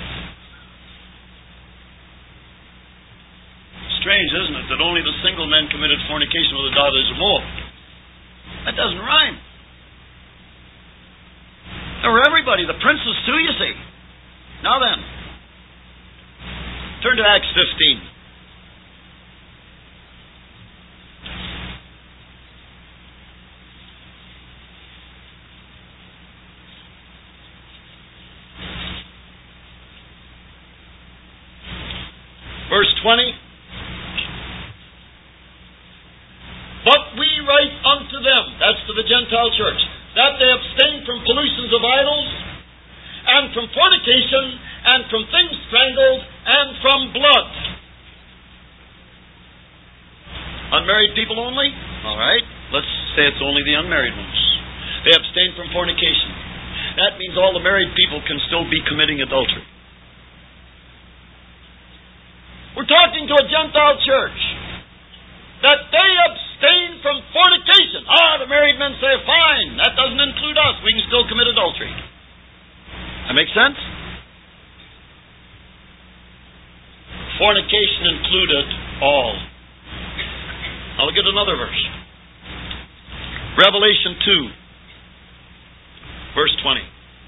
Strange, isn't it, that only the single men committed fornication with the daughters of Moab? That doesn't rhyme. There were everybody, the princes too, you see. Now then, turn to Acts fifteen. Verse twenty. But we write unto them, that's to the Gentile church, that they abstain from pollutions of idols, and from fornication, and from things strangled, and from blood. Unmarried people only? All right. Let's say it's only the unmarried ones. They abstain from fornication. That means all the married people can still be committing adultery. We're talking to a Gentile church. That they abstain from fornication. Ah, the married men say, fine, that doesn't include us. We can still commit adultery. That makes sense? Fornication included all. Now look at another verse. Revelation two, verse twenty.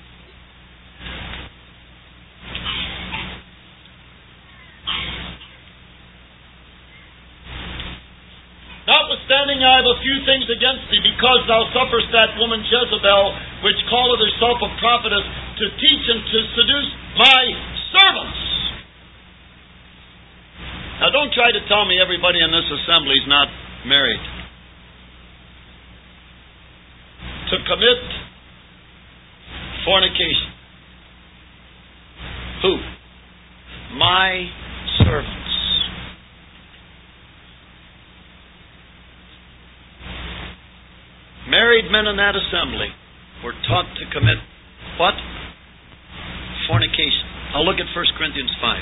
Notwithstanding, I have a few things against thee, because thou sufferest that woman Jezebel, which calleth herself a prophetess, to teach and to seduce my servants. Now don't try to tell me everybody in this assembly is not married. To commit fornication. Who? My servants. Married men in that assembly were taught to commit what? Fornication. Now look at First Corinthians five.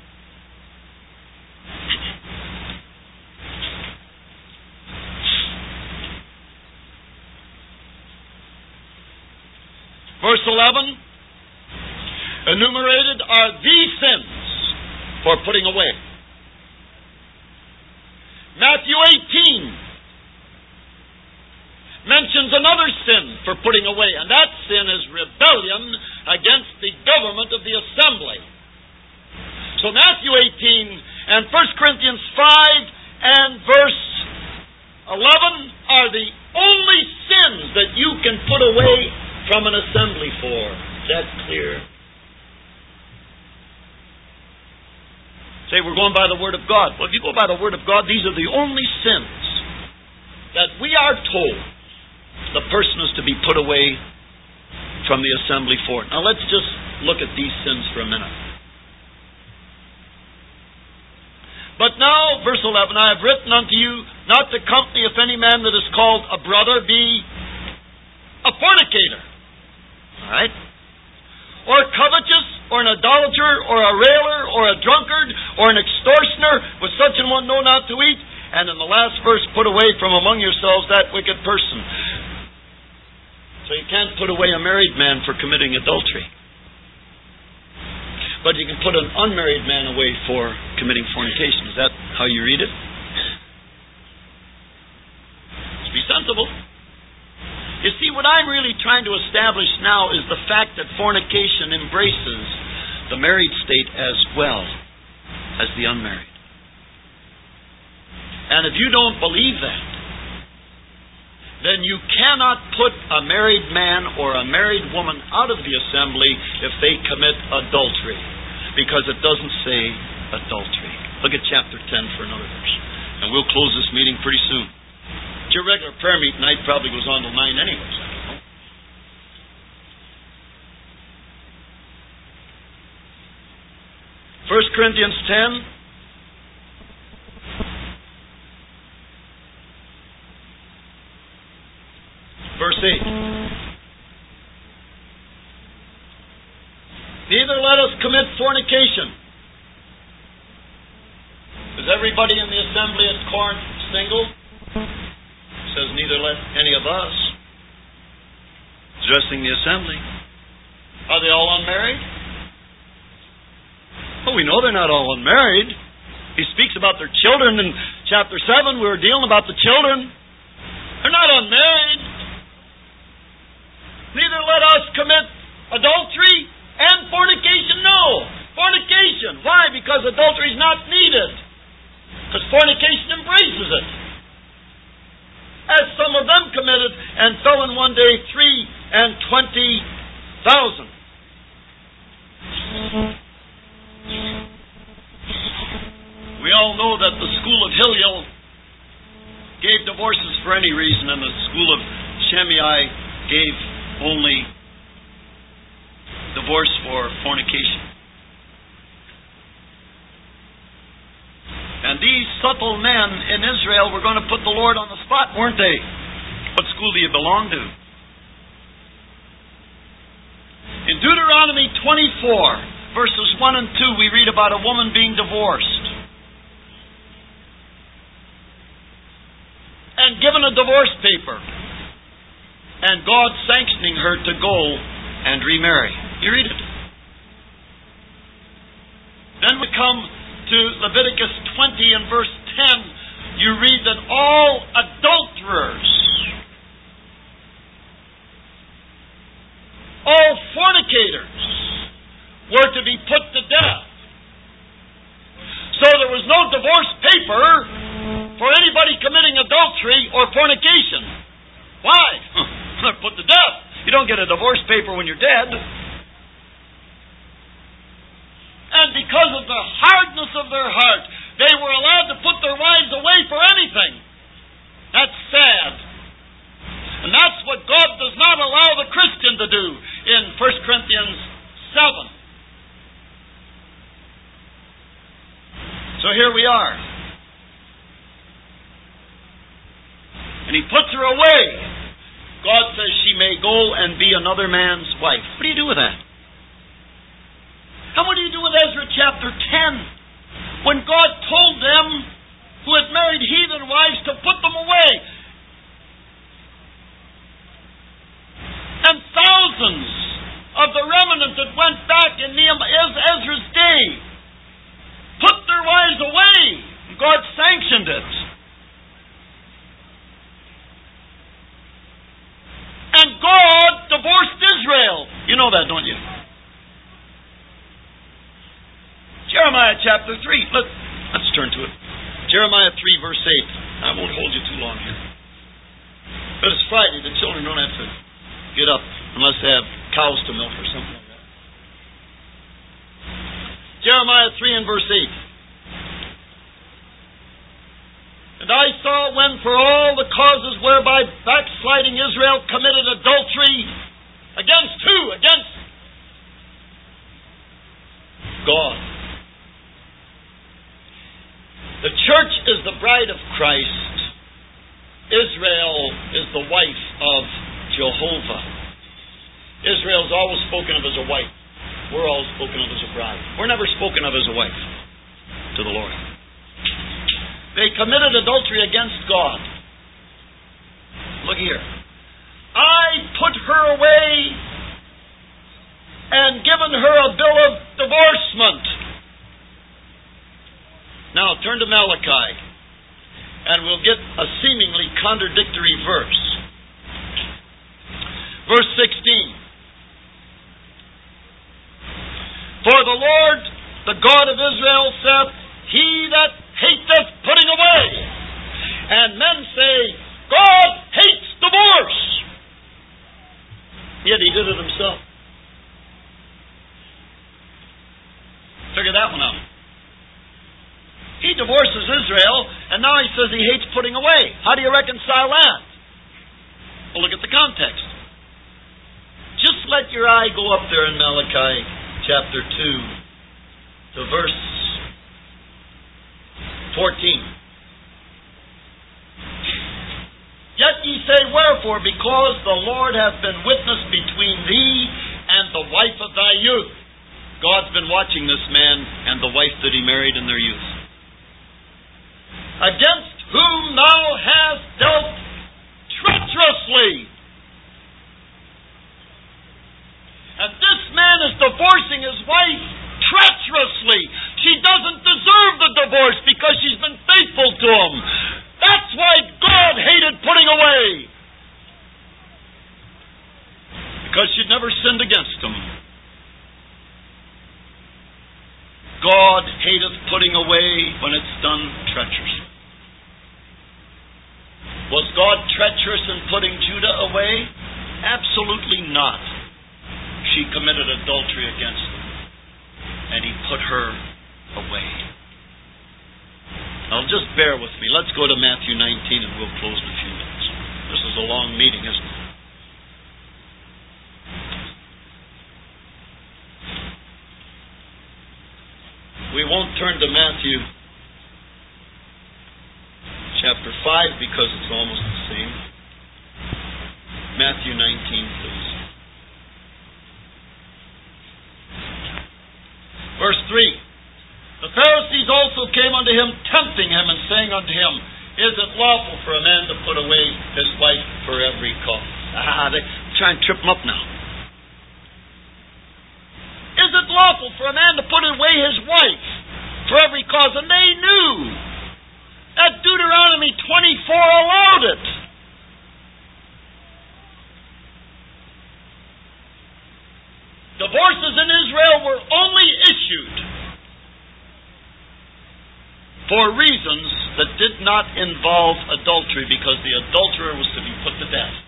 Verse eleven. Enumerated are these sins for putting away. Matthew eighteen mentions another sin for putting away, and that sin is rebellion against the government of the assembly. So Matthew eighteen and First Corinthians five and verse eleven are the only sins that you can put away from an assembly for. That's clear. Say, we're going by the Word of God. Well, if you go by the Word of God, these are the only sins that we are told the person is to be put away from the assembly for. Now let's just look at these sins for a minute. But now, verse eleven, I have written unto you not to company if any man that is called a brother be a fornicator. Alright? Or covetous, or an idolater, or a railer, or a drunkard, or an extortioner, with such an one know not to eat. And in the last verse, put away from among yourselves that wicked person. So you can't put away a married man for committing adultery. But you can put an unmarried man away for committing fornication. Is that how you read it? Let's be sensible. You see, what I'm really trying to establish now is the fact that fornication embraces the married state as well as the unmarried. And if you don't believe that, then you cannot put a married man or a married woman out of the assembly if they commit adultery, because it doesn't say adultery. Look at chapter ten for another verse. And we'll close this meeting pretty soon. Your regular prayer meeting night probably goes on till nine anyways, I don't know. First Corinthians ten. Verse eight. Neither let us commit fornication. Is everybody in the assembly at Corinth single? It says neither let any of us. Addressing the assembly. Are they all unmarried? Well, we know they're not all unmarried. He speaks about their children in chapter seven. We were dealing about the children. They're not unmarried. Neither let us commit adultery and fornication. No. because adultery is not needed. Because fornication embraces it. As some of them committed and fell in one day three and twenty thousand. We all know that the school of Hillel gave divorces for any reason, and the school of Shammai gave only divorce for fornication. And these subtle men in Israel were going to put the Lord on the spot, weren't they? What school do you belong to? In Deuteronomy twenty-four, verses one and two, we read about a woman being divorced and given a divorce paper, and God sanctioning her to go and remarry. You read it. Then we come to Leviticus twenty and verse ten. You read that all adulterers, all fornicators, were to be put to death. So there was no divorce paper for anybody committing adultery or fornication. Why? They're put to death. You don't get a divorce paper when you're dead. And because of the hardness of their heart, they were allowed to put their wives away for anything. That's sad. And that's what God does not allow the Christian to do in First Corinthians seven. So here we are. And he puts her away. God says she may go and be another man's wife. What do you do with that? And what do you do with Ezra chapter ten? When God told them who had married heathen wives to put them away. And thousands of the remnant that went back in Nehemiah, Ezra's day put their wives away. God sanctioned it. And God divorced Israel. You know that, don't you? Jeremiah chapter three. Let, let's turn to it. Jeremiah three verse eight. I won't hold you too long here. But it's Friday. The children don't have to get up unless they have cows to milk or something like that. Jeremiah three and verse eight. And I saw when for all the causes whereby backsliding Israel committed adultery against who? Against God. The church is the bride of Christ. Israel is the wife of Jehovah. Israel is always spoken of as a wife. We're always spoken of as a bride. We're never spoken of as a wife to the Lord. They committed adultery against God. Look here. I put her away and given her a bill of divorcement. Now turn to Malachi and we'll get a seemingly contradictory verse. Verse sixteen. For the Lord, the God of Israel, saith, He that hateth putting away. And men say, God hates divorce. Yet he did it himself. Figure that one out. He divorces Israel, and now he says he hates putting away. How do you reconcile that? Well, look at the context. Just let your eye go up there in Malachi chapter two to verse fourteen. Yet ye say, wherefore? Because the Lord hath been witness between thee and the wife of thy youth. God's been watching this man and the wife that he married in their youth. Against whom thou hast dealt treacherously. And this man is divorcing his wife treacherously. She doesn't deserve the divorce because she's been faithful to him. That's why God hated putting away. Because she'd never sinned against him. God hateth putting away when it's done treacherously. Was God treacherous in putting Judah away? Absolutely not. She committed adultery against him, and he put her away. Now just bear with me. Let's go to Matthew nineteen and we'll close in a few minutes. This is a long meeting, isn't it? We won't turn to Matthew chapter five because it's almost the same. Matthew nineteen, please. Verse three. The Pharisees also came unto him, tempting him, and saying unto him, Is it lawful for a man to put away his wife for every cause? Ah, they try and trip him up now. Is it lawful for a man to put away his wife for every cause? And they knew that Deuteronomy twenty-four allowed it. Divorces in Israel were only issued for reasons that did not involve adultery, because the adulterer was to be put to death.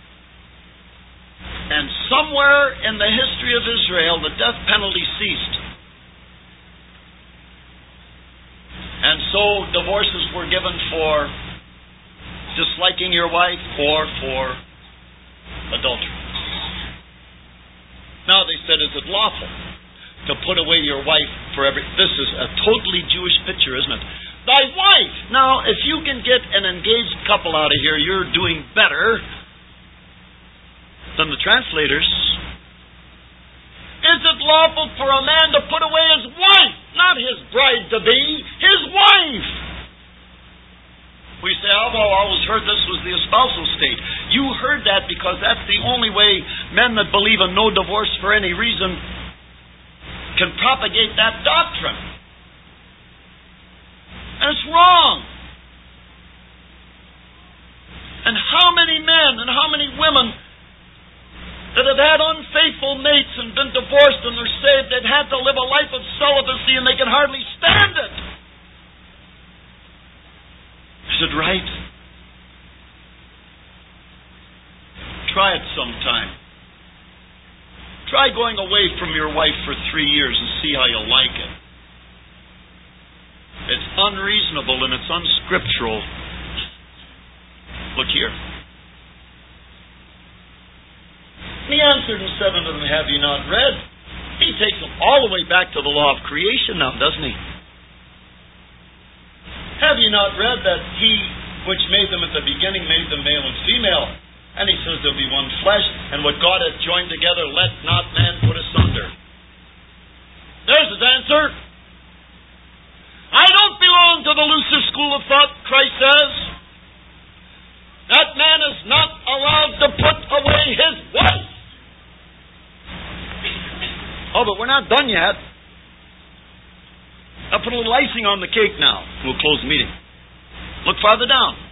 And somewhere in the history of Israel, the death penalty ceased. And so divorces were given for disliking your wife or for adultery. Now they said, is it lawful to put away your wife for every... This is a totally Jewish picture, isn't it? Thy wife! Now, if you can get an engaged couple out of here, you're doing better than the translators. Is it lawful for a man to put away his wife? Not his bride-to-be, his wife! We say, oh, well, I always heard this was the espousal state. You heard that because that's the only way men that believe in no divorce for any reason can propagate that doctrine. And it's wrong. And how many men and how many women that have had unfaithful mates and been divorced and they're saved, they've had to live a life of celibacy and they can hardly stand it. Is it right? Try it sometime. Try going away from your wife for three years and see how you like it. It's unreasonable and it's unscriptural. Look here. He answered and said unto them, Have ye not read? He takes them all the way back to the law of creation now, doesn't he? Have ye not read that he which made them at the beginning made them male and female? And he says there'll be one flesh, and what God hath joined together, let not man put asunder. There's his answer. I don't belong to the looser school of thought, Christ says. That man is not allowed to put away his wife. Oh, but we're not done yet. I'll put a little icing on the cake now. We'll close the meeting. Look farther down.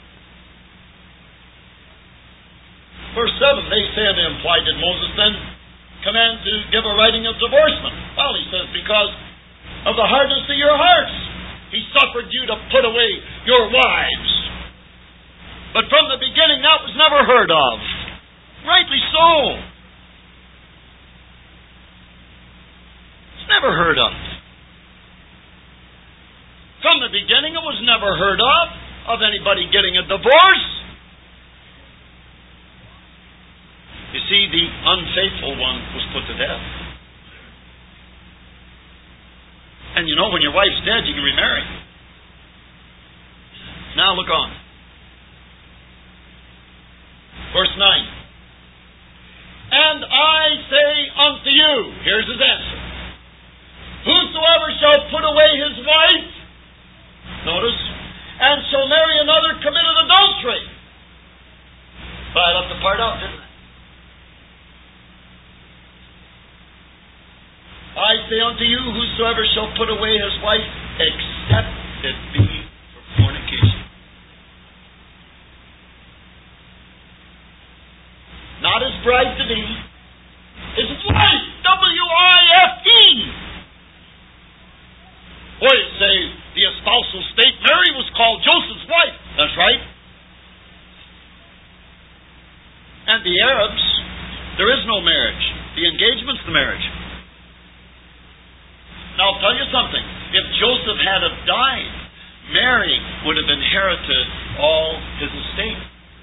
Verse seven, they say unto him, Why did Moses then command to give a writing of divorcement? Well, he says, because of the hardness of your hearts. He suffered you to put away your wives. But from the beginning, that was never heard of. Rightly so. It's never heard of. From the beginning, it was never heard of, of anybody getting a divorce. You see, the unfaithful one was put to death. And you know, when your wife's dead, you can remarry. Now look on. Verse nine. And I say unto you, here's his answer. Whosoever shall put away his wife, notice, and shall marry another, committed adultery. But I left the part out, didn't I? I say unto you, whosoever shall put away his wife, except it be for fornication. Not his bride to be, his wife, W I F E. called Joseph's wife. That's right. And the Arabs, there is no marriage. The engagement's the marriage. Now I'll tell you something. If Joseph had have died, Mary would have inherited all his estate.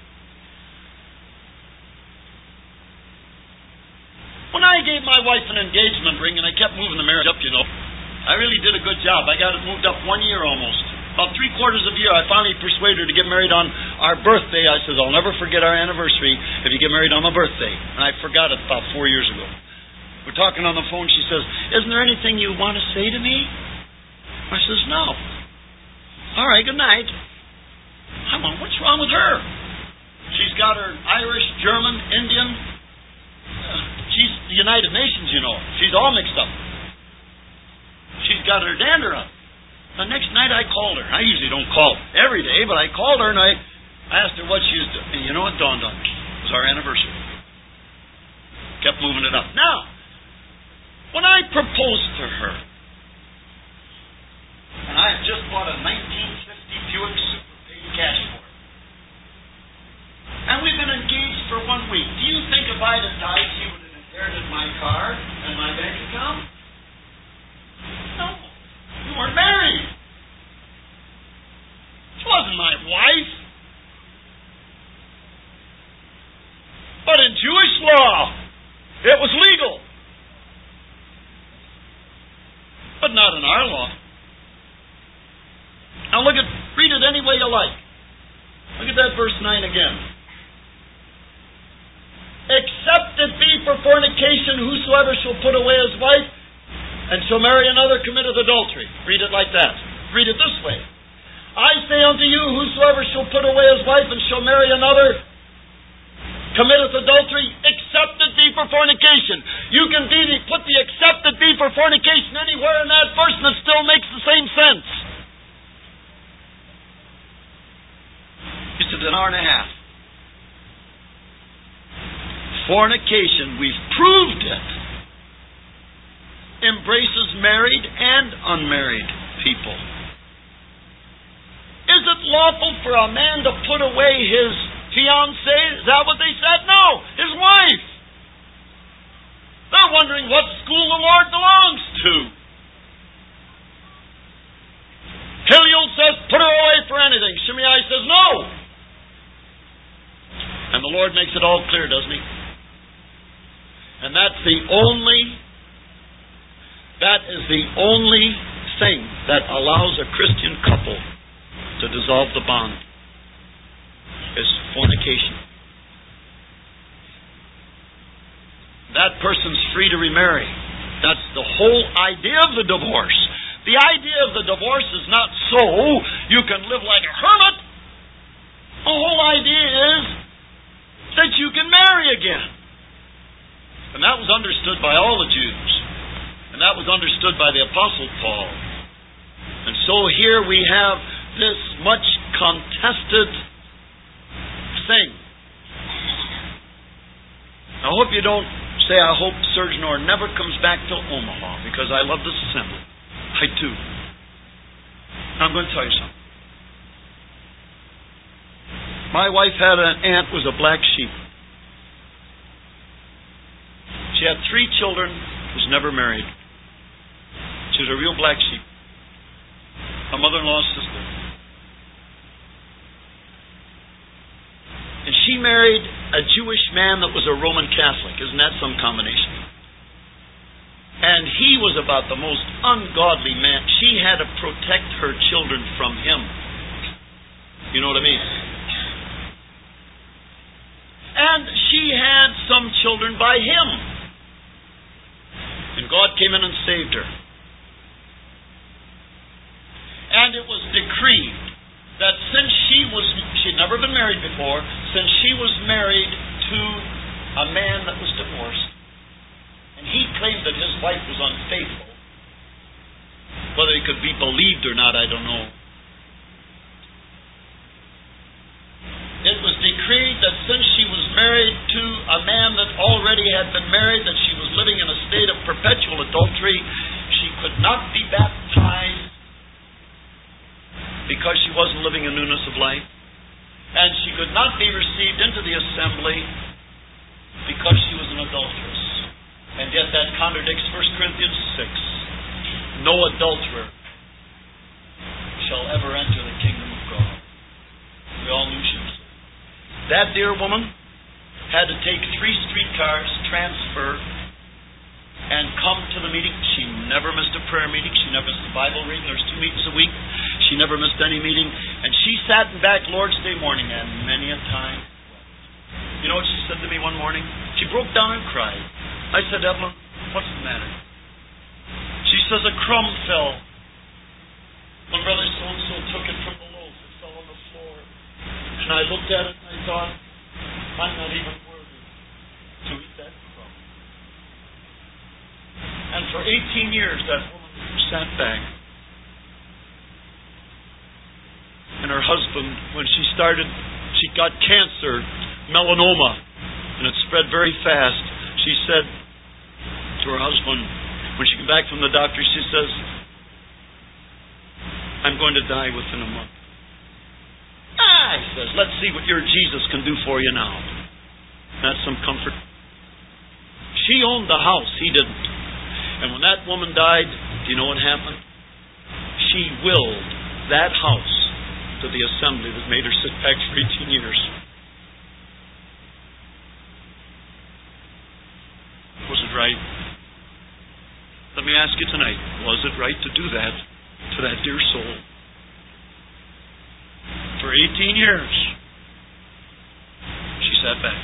When I gave my wife an engagement ring, and I kept moving the marriage up, you know, I really did a good job. I got it moved up one year almost. About three quarters of a year, I finally persuaded her to get married on our birthday. I said, I'll never forget our anniversary if you get married on my birthday. And I forgot it about four years ago. We're talking on the phone. She says, isn't there anything you want to say to me? I says, no. All right, good night. I went, what's wrong with her? She's got her Irish, German, Indian. Uh, she's the United Nations, you know. She's all mixed up. She's got her dander up. The next night I called her. I usually don't call every day, but I called her and I asked her what she was doing. And you know what dawned on me? It was our anniversary. Kept moving it up. Now, when I proposed to her, and I had just bought a nineteen fifty Buick Super, paid cash for it, and we've been engaged for one week. Do you think if I'd have died, she would have inherited my car and my bank account? No. We weren't married. She wasn't my wife. But in Jewish law, it was legal. But not in our law. Now look at, read it any way you like. Look at that verse nine again. Except it be for fornication, whosoever shall put away his wife, and shall marry another, committeth adultery. Read it like that. Read it this way. I say unto you, whosoever shall put away his wife and shall marry another, committeth adultery, except it be for fornication. You can be, put the except it be for fornication anywhere in that verse and it still makes the same sense. It's an hour and a half. Fornication, we've proved it, embraces married and unmarried people. Is it lawful for a man to put away his fiancée? Is that what they said? No, his wife. They're wondering what school the Lord belongs to. Hillel says, put her away for anything. Shimei says, no. And the Lord makes it all clear, doesn't he? And that's the only That is the only thing that allows a Christian couple to dissolve the bond, is fornication. That person's free to remarry. That's the whole idea of the divorce. The idea of the divorce is not so you can live like a hermit. The whole idea is that you can marry again. And that was understood by all the Jews. And that was understood by the Apostle Paul. And so here we have this much contested thing. I hope you don't say, I hope Sergeant Orr never comes back to Omaha, because I love this assembly. I do. I'm going to tell you something. My wife had an aunt who was a black sheep. She had three children, was never married. She was a real black sheep. My mother-in-law's sister. And she married a Jewish man that was a Roman Catholic. Isn't that some combination? And he was about the most ungodly man. She had to protect her children from him. You know what I mean? And she had some children by him. And God came in and saved her. And it was decreed that since she was, she had never been married before, since she was married to a man that was divorced, and he claimed that his wife was unfaithful, whether he could be believed or not, I don't know. It was decreed that since she was married to a man that already had been married, that she was living in a state of perpetual adultery, she could not be baptized because she wasn't living in newness of life. And she could not be received into the assembly because she was an adulteress. And yet that contradicts First Corinthians six. No adulterer shall ever enter the kingdom of God. We all knew she was. That dear woman had to take three streetcars, transfer, and come to the meeting. She never missed a prayer meeting. She never missed a Bible reading. There's two meetings a week. She never missed any meeting. And she sat in back Lord's Day morning, and many a time wept. You know what she said to me one morning? She broke down and cried. I said, Evelyn, what's the matter? She says, a crumb fell. When Brother so-and-so took it from the loaf, it fell on the floor. And I looked at it and I thought, I'm not even worthy to eat that crumb. And for eighteen years, that woman sat back. And her husband, when she started, she got cancer, melanoma, and it spread very fast. She said to her husband, when she came back from the doctor, she says, I'm going to die within a month. Ah, he says, let's see what your Jesus can do for you now. That's some comfort. She owned the house, he didn't. And when that woman died, do you know what happened? She willed that house to the assembly that made her sit back for eighteen years. Was it right? Let me ask you tonight, was it right to do that to that dear soul? For eighteen years, she sat back.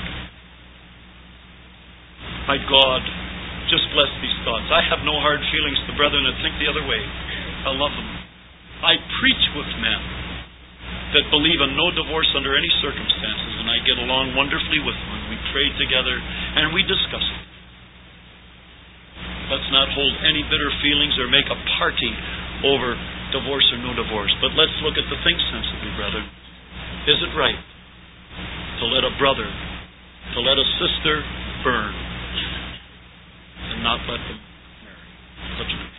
My God, just bless these thoughts. I have no hard feelings to brethren that think the other way. I love them. I preach with men that believe in no divorce under any circumstances, and I get along wonderfully with them. We pray together and we discuss it. Let's not hold any bitter feelings or make a party over divorce or no divorce. But let's look at the thing sensibly, brethren. Is it right to let a brother, to let a sister burn and not let them marry? Let's